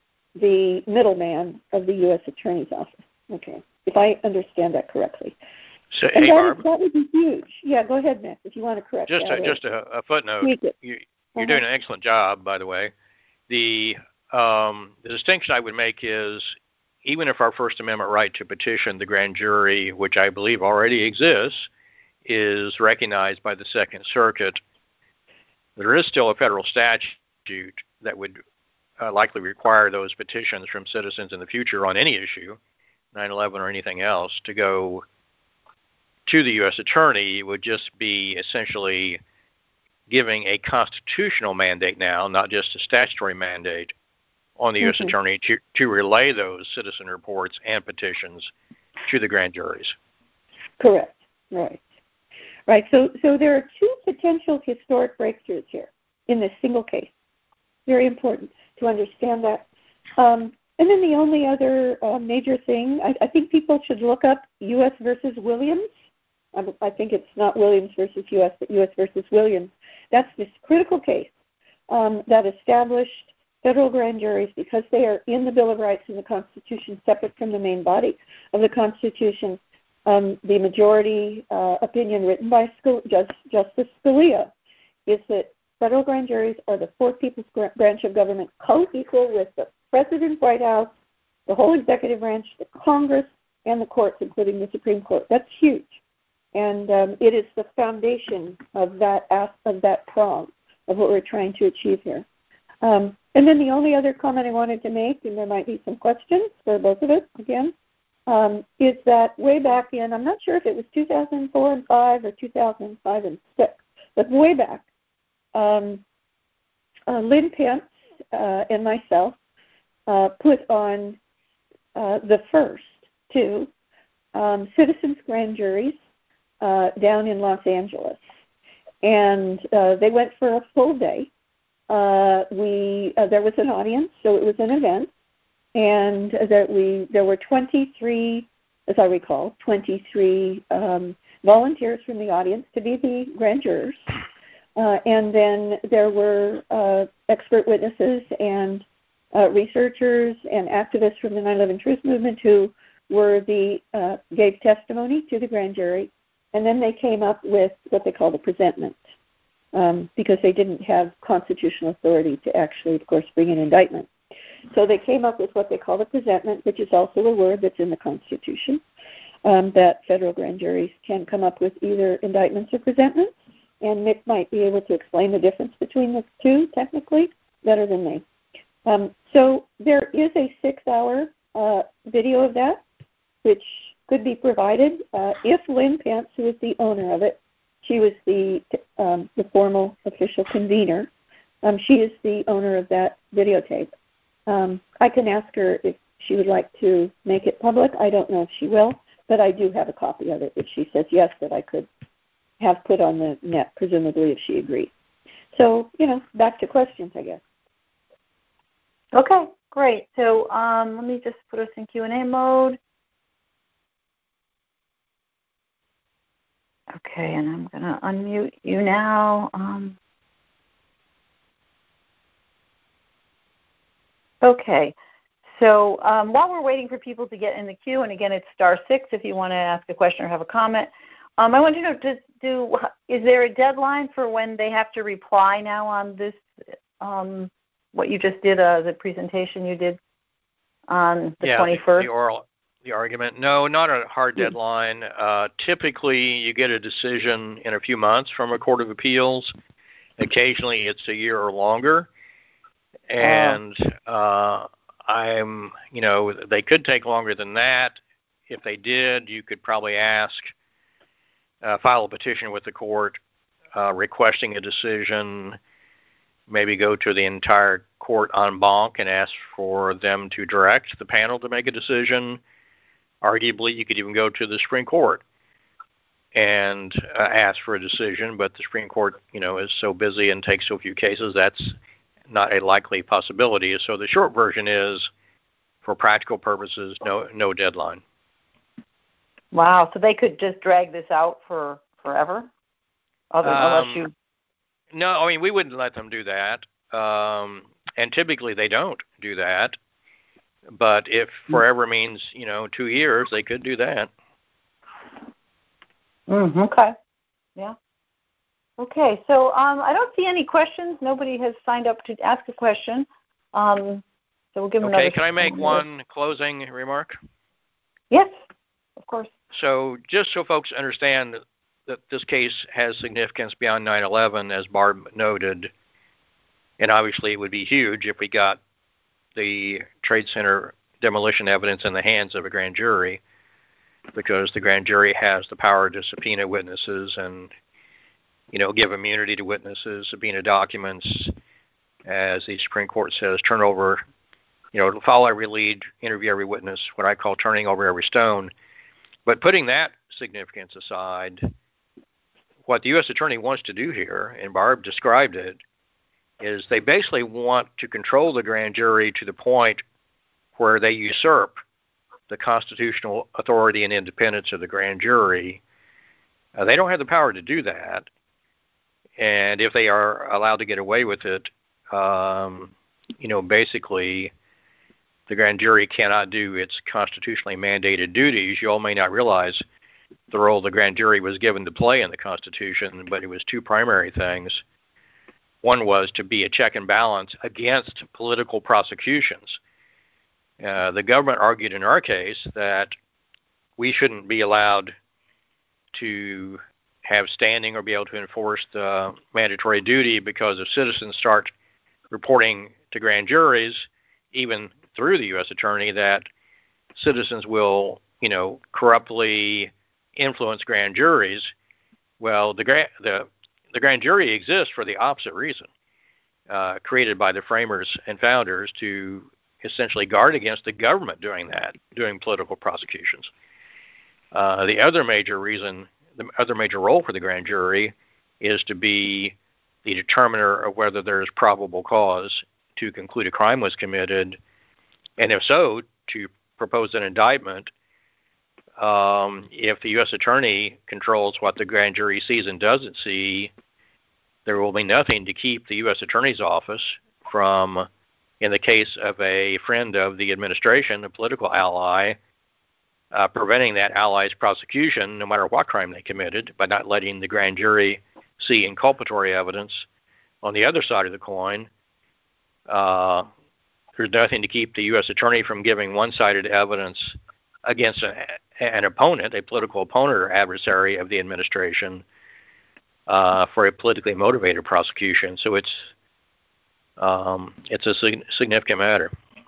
the middleman of the U S Attorney's Office. Okay, if I understand that correctly. So, and hey, that, Barb, is, that would be huge. Yeah, go ahead, Nick, if you want to correct just that. a, just a, a footnote. You, you're uh-huh. doing an excellent job, by the way. The um, the distinction I would make is, even if our First Amendment right to petition the grand jury, which I believe already exists, is recognized by the Second Circuit, there is still a federal statute that would uh, likely require those petitions from citizens in the future on any issue, nine eleven or anything else, to go to the U S attorney. It would just be essentially giving a constitutional mandate now, not just a statutory mandate, on the U S Mm-hmm. attorney to, to relay those citizen reports and petitions to the grand juries. Correct. Right. Right. So, so there are two potential historic breakthroughs here in this single case. Very important to understand that. Um, and then the only other uh, major thing, I, I think people should look up U S versus Williams. I, I think it's not Williams versus U S, but U S versus Williams. That's this critical case um, that established federal grand juries, because they are in the Bill of Rights and the Constitution, separate from the main body of the Constitution. Um, the majority uh, opinion written by Scali- Justice Scalia is that federal grand juries are the fourth people's branch of government, co-equal with the President, White House, the whole executive branch, the Congress, and the courts, including the Supreme Court. That's huge. And um, it is the foundation of that of that prong of what we're trying to achieve here. Um, and then the only other comment I wanted to make, and there might be some questions for both of us again, um, is that way back in, I'm not sure if it was two thousand four and five or two thousand five and six, but way back, um, uh, Lynn Pence uh, and myself uh, put on uh, the first two um, citizens' grand juries uh, down in Los Angeles. and uh, they went for a full day. Uh, we uh, there was an audience, so it was an event, and that we there were twenty-three, as I recall, twenty-three um, volunteers from the audience to be the grand jurors, uh, and then there were uh, expert witnesses and uh, researchers and activists from the nine eleven Truth Movement who were the uh, gave testimony to the grand jury, and then they came up with what they call the presentment. Um, because they didn't have constitutional authority to actually, of course, bring an indictment. So they came up with what they call the presentment, which is also a word that's in the Constitution, um, that federal grand juries can come up with either indictments or presentments, and Mick might be able to explain the difference between the two, technically, better than me. Um, so there is a six-hour uh, video of that, which could be provided uh, if Lynn Pence, who is the owner of it, she was the um, the formal official convener. Um, she is the owner of that videotape. Um, I can ask her if she would like to make it public. I don't know if she will, but I do have a copy of it if she says yes, that I could have put on the net, presumably if she agreed. So, you know, back to questions, I guess. Okay, great. So um, let me just put us in Q and A mode. Okay, and I'm going to unmute you now. Um, okay, so um, while we're waiting for people to get in the queue, and again, it's star six if you want to ask a question or have a comment. Um, I want to know, does, do is there a deadline for when they have to reply now on this, um, what you just did, uh, the presentation you did on the yeah, twenty-first? The, the oral. The argument? No, not a hard deadline. Uh, typically, you get a decision in a few months from a court of appeals. Occasionally, it's a year or longer. And uh, I'm, you know, they could take longer than that. If they did, you could probably ask, uh, file a petition with the court uh, requesting a decision, maybe go to the entire court en banc and ask for them to direct the panel to make a decision. Arguably, you could even go to the Supreme Court and uh, ask for a decision, but the Supreme Court, you know, is so busy and takes so few cases, that's not a likely possibility. So the short version is, for practical purposes, no no deadline. Wow, so they could just drag this out for forever? Other, um, unless you... No, I mean, we wouldn't let them do that. Um, and typically they don't do that. But if forever means, you know, two years, they could do that. Mm, okay. Yeah. Okay. So um, I don't see any questions. Nobody has signed up to ask a question. Um, so we'll give them okay, another. Okay. Can I make one closing remark? Yes, of course. So just so folks understand that this case has significance beyond nine eleven, as Barb noted, and obviously it would be huge if we got the Trade Center demolition evidence in the hands of a grand jury, because the grand jury has the power to subpoena witnesses and, you know, give immunity to witnesses, subpoena documents, as the Supreme Court says, turn over, you know, follow every lead, interview every witness, what I call turning over every stone. But putting that significance aside, what the U S Attorney wants to do here, and Barb described it, is they basically want to control the grand jury to the point where they usurp the constitutional authority and independence of the grand jury. Uh, they don't have the power to do that. And if they are allowed to get away with it, um, you know, basically the grand jury cannot do its constitutionally mandated duties. You all may not realize the role the grand jury was given to play in the Constitution, but it was two primary things. One was to be a check and balance against political prosecutions. Uh, the government argued in our case that we shouldn't be allowed to have standing or be able to enforce the mandatory duty because if citizens start reporting to grand juries, even through the U S Attorney, that citizens will, you know, corruptly influence grand juries. Well, the grand the the grand jury exists for the opposite reason, uh, created by the framers and founders to essentially guard against the government doing that, doing political prosecutions. Uh, the other major reason, the other major role for the grand jury is to be the determiner of whether there is probable cause to conclude a crime was committed, and if so, to propose an indictment. Um, if the U S attorney controls what the grand jury sees and doesn't see, there will be nothing to keep the U S attorney's office from, in the case of a friend of the administration, a political ally, uh, preventing that ally's prosecution, no matter what crime they committed, by not letting the grand jury see inculpatory evidence. On the other side of the coin, uh, there's nothing to keep the U S attorney from giving one-sided evidence against a, an opponent, a political opponent or adversary of the administration, uh, for a politically motivated prosecution. So it's um, it's a sig- significant matter.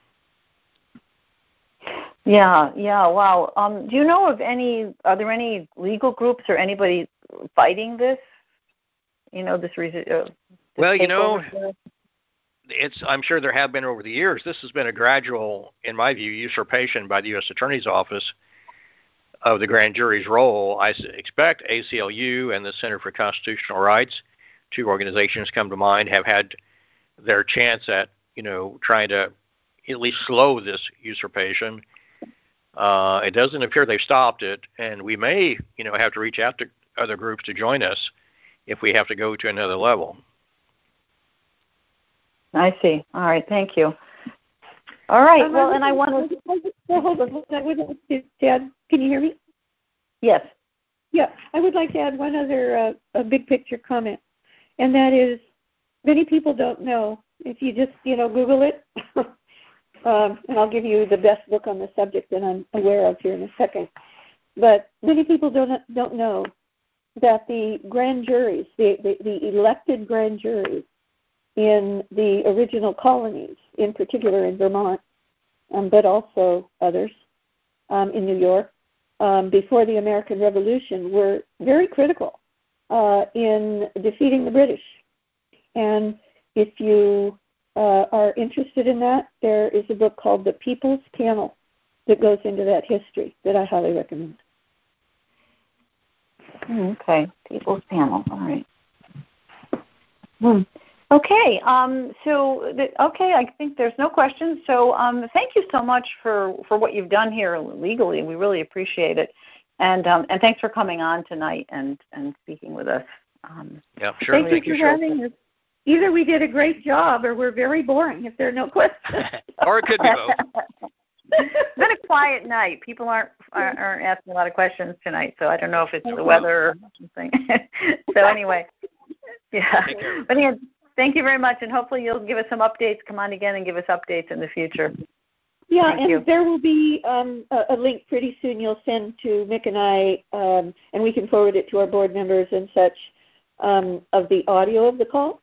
Yeah, yeah, wow. Um, do you know of any, are there any legal groups or anybody fighting this? You know, this, uh, this well, you know, here? it's, I'm sure there have been over the years. This has been a gradual, in my view, usurpation by the U S Attorney's Office of the grand jury's role. I expect A C L U and the Center for Constitutional Rights, two organizations come to mind, have had their chance at, you know, trying to at least slow this usurpation. Uh, it doesn't appear they've stopped it, and we may, you know, have to reach out to other groups to join us if we have to go to another level. I see. All right. Thank you. All right. Um, well, I and I want to... Well, hold on. I would like to add, can you hear me? Yes. Yeah. I would like to add one other uh, a big picture comment, and that is many people don't know. If you just, you know, Google it, um, and I'll give you the best book on the subject that I'm aware of here in a second. But many people don't don't know that the grand juries, the, the, the elected grand juries in the original colonies, in particular in Vermont, um, but also others um, in New York, um, before the American Revolution, were very critical uh, in defeating the British. And if you uh, are interested in that, there is a book called The People's Panel that goes into that history that I highly recommend. Okay, People's Panel. All right. Hmm. Okay. Um, so, the, okay, I think there's no questions. So, um, thank you so much for, for what you've done here legally. We really appreciate it, and um, and thanks for coming on tonight and, and speaking with us. Um, yeah, sure. Thank, thank you for having us. Either we did a great job, or we're very boring if there are no questions. Or it could be both. It's been a quiet night. People aren't aren't asking a lot of questions tonight, so I don't know if it's the weather or something. So anyway, yeah. But yeah, thank you very much, and hopefully you'll give us some updates. Come on again and give us updates in the future. Yeah, thank and you. There will be um, a, a link pretty soon you'll send to Mick and I, um, and we can forward it to our board members and such, um, of the audio of the call.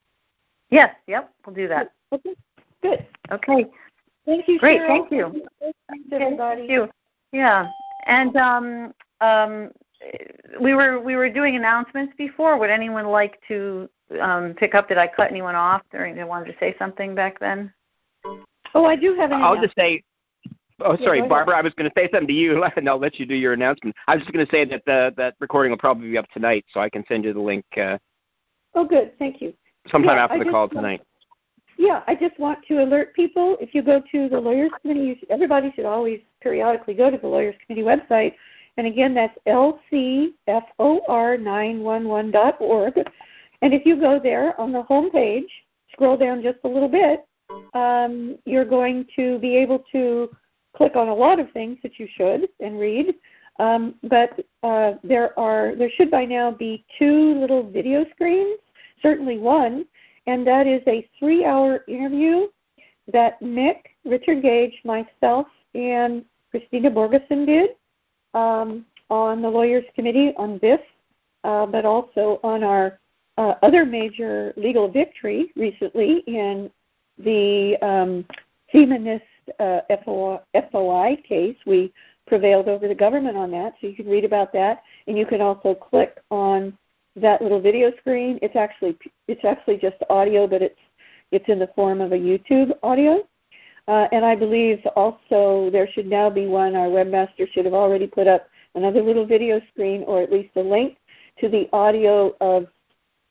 Yes, yep, we'll do that. Okay, good. Okay. Thank you, Great, Cheryl. thank you. Thanks, everybody. Thank you. Yeah, and um, um, we were we were doing announcements before. Would anyone like to um, pick up? Did I cut anyone off, or anyone wanted to say something back then? Oh, I do have an I'll just say, oh, sorry, yeah, Barbara, I was going to say something to you, and I'll let you do your announcement. I was just going to say that the, that recording will probably be up tonight, so I can send you the link uh, oh, good. Thank you. sometime yeah, after I the call want, tonight. Yeah, I just want to alert people, if you go to the Lawyers Committee, you should, everybody should always periodically go to the Lawyers Committee website. And again, that's L C F O R nine one one dot org. And if you go there on the home page, scroll down just a little bit, um, you're going to be able to click on a lot of things that you should and read. Um, but uh, there are there should by now be two little video screens, certainly one, and that is a three-hour interview that Mick, Richard Gage, myself, and Christina Borgeson did um, on the Lawyers Committee on this, uh, but also on our uh, other major legal victory recently in the um, feminist uh, F O I case. We prevailed over the government on that, so you can read about that, and you can also click on that little video screen. It's actually it's actually just audio, but it's it's in the form of a YouTube audio. Uh, and I believe also there should now be one. Our webmaster should have already put up another little video screen, or at least a link to the audio of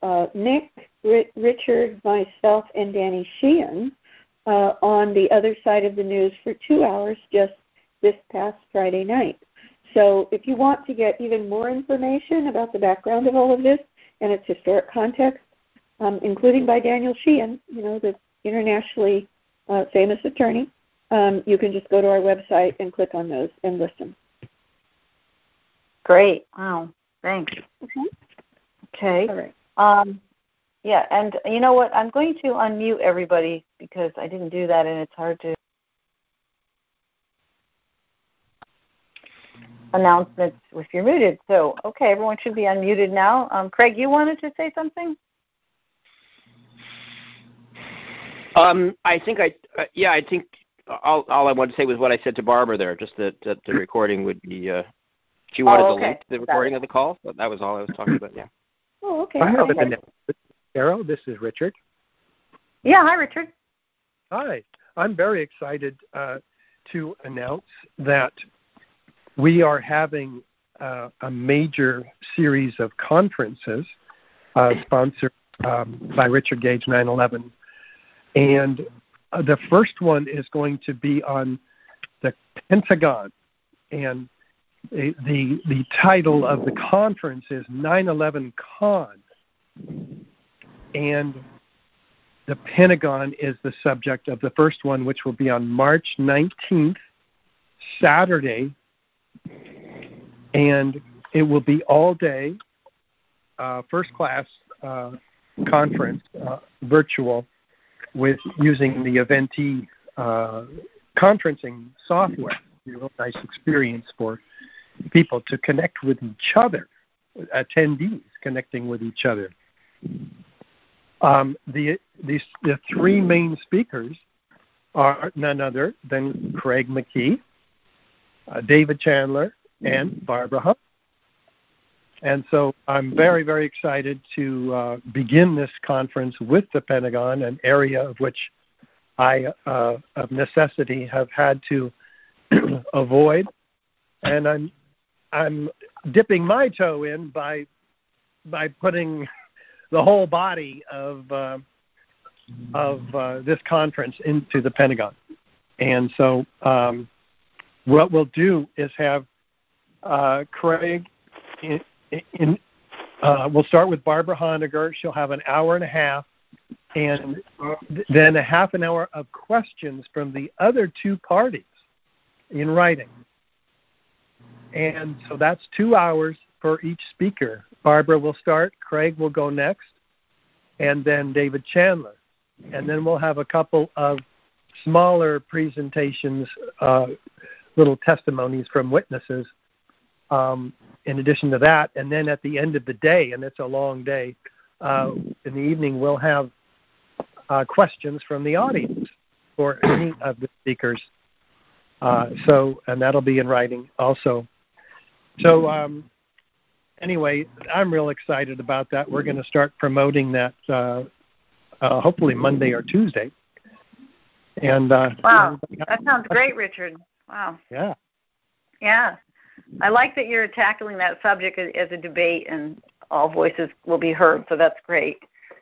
uh, Nick, R- Richard, myself, and Danny Sheehan uh, on the other side of the news for two hours just this past Friday night. So if you want to get even more information about the background of all of this and its historic context, um, including by Daniel Sheehan, you know, the internationally uh, famous attorney, um, you can just go to our website and click on those and listen. Great. Wow. Thanks. Okay. Okay. All right. Um, yeah, and you know what? I'm going to unmute everybody because I didn't do that, and it's hard to announcements if you're muted. So, okay, everyone should be unmuted now. Um, Craig, you wanted to say something? Um, I think I, uh, yeah, I think all, all I wanted to say was what I said to Barbara there, just that, that the recording would be, uh, she wanted oh, the okay. link to the recording of the call. But that was all I was talking about, yeah. Oh, okay. I have okay. an announcement. Carol, this is Richard. Yeah, hi, Richard. Hi. I'm very excited uh, to announce that we are having uh, a major series of conferences uh, sponsored um, by Richard Gage nine eleven. And uh, the first one is going to be on the Pentagon. And the, the, the title of the conference is nine eleven Con. And the Pentagon is the subject of the first one, which will be on March nineteenth, Saturday. And it will be all day, uh, first class uh, conference, uh, virtual, with using the Eventee uh, conferencing software. A real nice experience for people to connect with each other, attendees connecting with each other. Um, the, the the three main speakers are none other than Craig McKee, uh, David Chandler, and Barbara Hunt. And so I'm very, very excited to uh, begin this conference with the Pentagon, an area of which I, uh, of necessity, have had to avoid. And I'm I'm dipping my toe in by by putting the whole body of uh, of uh, this conference into the Pentagon. And so um, what we'll do is have uh, Craig in, in uh, we'll start with Barbara Honegger. She'll have an hour and a half, and then a half an hour of questions from the other two parties in writing. And so that's two hours for each speaker. Barbara will start, Craig will go next, and then David Chandler. And then we'll have a couple of smaller presentations, uh, little testimonies from witnesses um, in addition to that. And then at the end of the day, and it's a long day, uh, in the evening we'll have uh, questions from the audience for any of the speakers. Uh, so, and that'll be in writing also. So, um, anyway, I'm real excited about that. We're going to start promoting that uh, uh, hopefully Monday or Tuesday. And uh, wow, that sounds great, Richard. Wow. Yeah. Yeah. I like that you're tackling that subject as a debate and all voices will be heard, so that's great.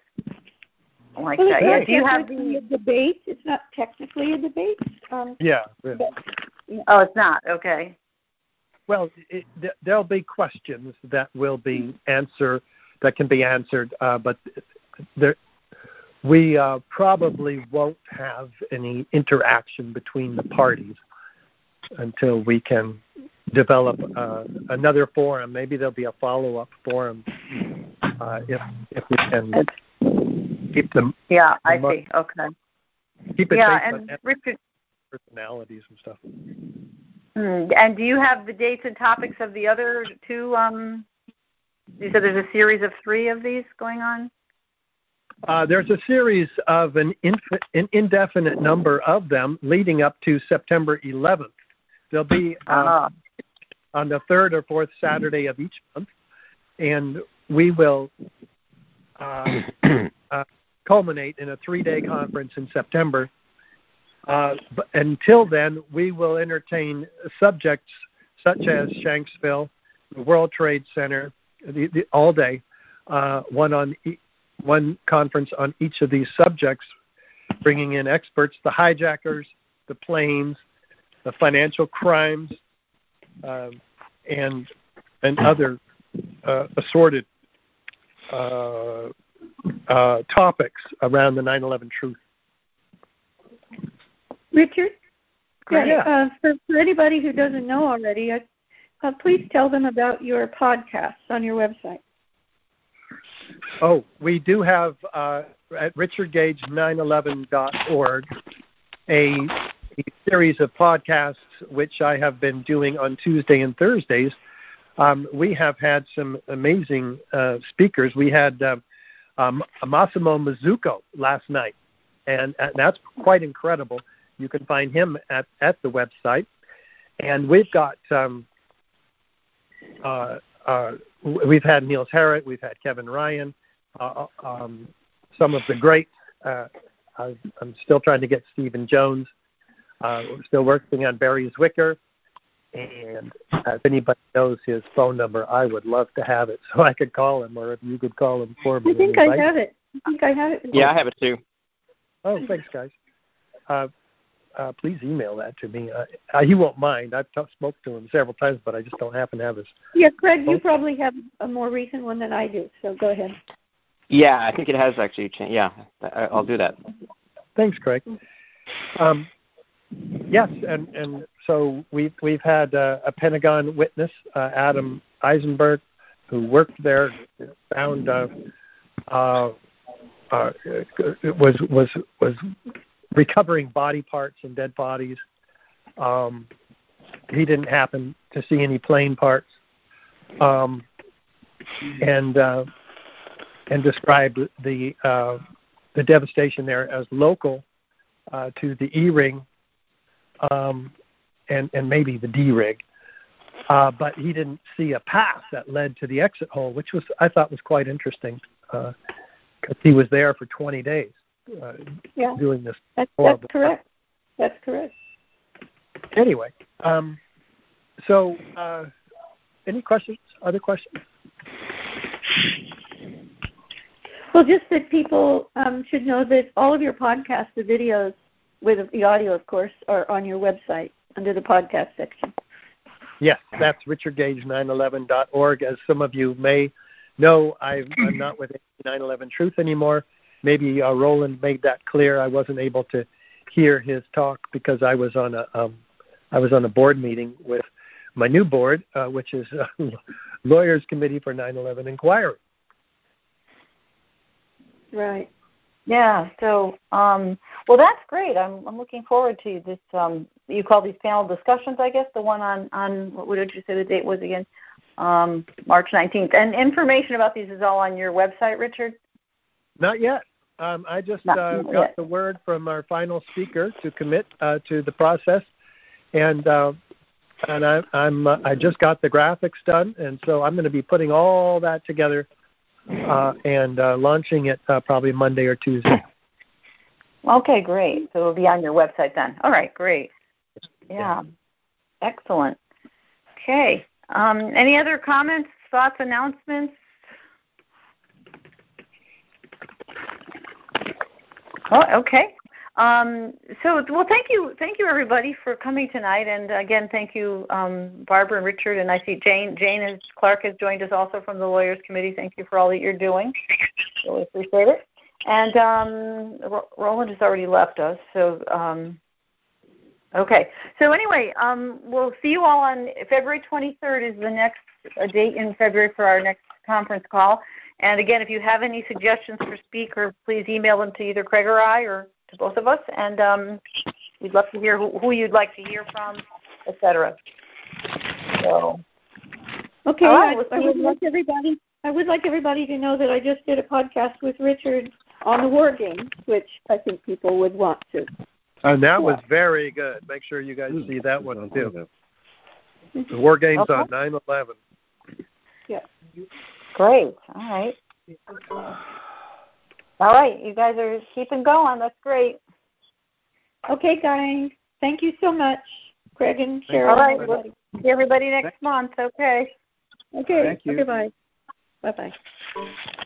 I like well, that. Yeah. Do you have the a debate? It's not technically a debate. Um, yeah. Really. But, oh, it's not. Okay. Well, it, th- there'll be questions that will be answer that can be answered, uh, but there, we uh, probably won't have any interaction between the parties until we can develop uh, another forum. Maybe there'll be a follow-up forum uh, if if we can keep them. Yeah, I see. Okay. Keep it yeah, based and on Richard, personalities and stuff. Hmm. And do you have the dates and topics of the other two? Um, you said there's a series of three of these going on? Uh, there's a series of an, inf- an indefinite number of them leading up to September eleventh. There'll be uh, uh-huh. on the third or fourth Saturday of each month, and we will uh, uh, culminate in a three-day conference in September. Uh, but until then, we will entertain subjects such as Shanksville, the World Trade Center, the, the, all day, uh, one on e- one conference on each of these subjects, bringing in experts, the hijackers, the planes, the financial crimes, uh, and and other uh, assorted uh, uh, topics around the nine eleven truth. Richard? Yeah. yeah. Uh, for, for anybody who doesn't know already, uh, uh, please tell them about your podcasts on your website. Oh, we do have uh, at richard gage nine eleven dot org a, a series of podcasts which I have been doing on Tuesday and Thursdays. Um, we have had some amazing uh, speakers. We had uh, um, Massimo Mazzucco last night, and, and that's quite incredible. You can find him at, at the website. And we've got, um, uh, uh, we've had Niels Harrit, we've had Kevin Ryan, uh, um, some of the greats. Uh, I'm still trying to get Stephen Jones. Uh, we're still working on Barry Zwicker. And if anybody knows his phone number, I would love to have it so I could call him, or if you could call him for me. I think I have it. I think I have it. Yeah, I have it too. Oh, thanks, guys. Uh, Uh, please email that to me. Uh, uh, he won't mind. I've t- spoke to him several times, but I just don't happen to have his. Yeah, Craig, you probably have a more recent one than I do, so go ahead. Yeah, I think it has actually changed. Yeah, I'll do that. Thanks, Craig. Um, yes, and, and so we've we've had uh, a Pentagon witness, uh, Adam Eisenberg, who worked there, found uh, uh, uh, was was was. recovering body parts and dead bodies. Um, he didn't happen to see any plane parts, um, and uh, and described the uh, the devastation there as local uh, to the E-ring um, and and maybe the D-rig. Uh, but he didn't see a path that led to the exit hole, which was I thought was quite interesting because uh, he was there for twenty days. Uh, yeah, doing this. That's, that's correct. That's correct. Anyway, um, so uh, any questions? Other questions? Well, just that people um, should know that all of your podcasts, the videos with the audio, of course, are on your website under the podcast section. Yes, that's richard gage nine eleven dot org. As some of you may know, I've, I'm not with nine eleven Truth anymore. Maybe uh, Roland made that clear. I wasn't able to hear his talk because I was on a um, I was on a board meeting with my new board, uh, which is uh, Lawyers Committee for nine eleven Inquiry. Right. Yeah. So, um, well, that's great. I'm I'm looking forward to this. Um, you call these panel discussions, I guess. The one on on what did you say the date was again? Um, March nineteenth. And information about these is all on your website, Richard. Not yet. Um, I just uh, got yet. the word from our final speaker to commit uh, to the process, and uh, and I, I'm uh, I just got the graphics done, and so I'm going to be putting all that together uh, and uh, launching it uh, probably Monday or Tuesday. Okay, great. So it'll be on your website then. All right, great. Yeah, excellent. Okay. Um, any other comments, thoughts, announcements? Oh, okay. Um, so, well, thank you, thank you, everybody, for coming tonight. And again, thank you, um, Barbara and Richard. And I see Jane, Jane is, Clark has joined us also from the Lawyers Committee. Thank you for all that you're doing. Really appreciate it. And um, Roland has already left us. So, um, okay. So anyway, um, we'll see you all on February twenty-third is the next uh, date in February for our next conference call. And again, if you have any suggestions for speaker, please email them to either Craig or I or to both of us. And um, we'd love to hear who, who you'd like to hear from, et cetera. So, okay, right, I, I would like everybody. I would like everybody to know that I just did a podcast with Richard on the war games, which I think people would want to. And that was very good. Make sure you guys see that one too. The war games okay. on nine eleven. Yeah. Great. All right. All right. You guys are keeping going. That's great. Okay, guys. Thank you so much, Craig and Cheryl. All right. We'll see everybody next month. Okay. Okay. Thank you. Okay, bye. Bye-bye.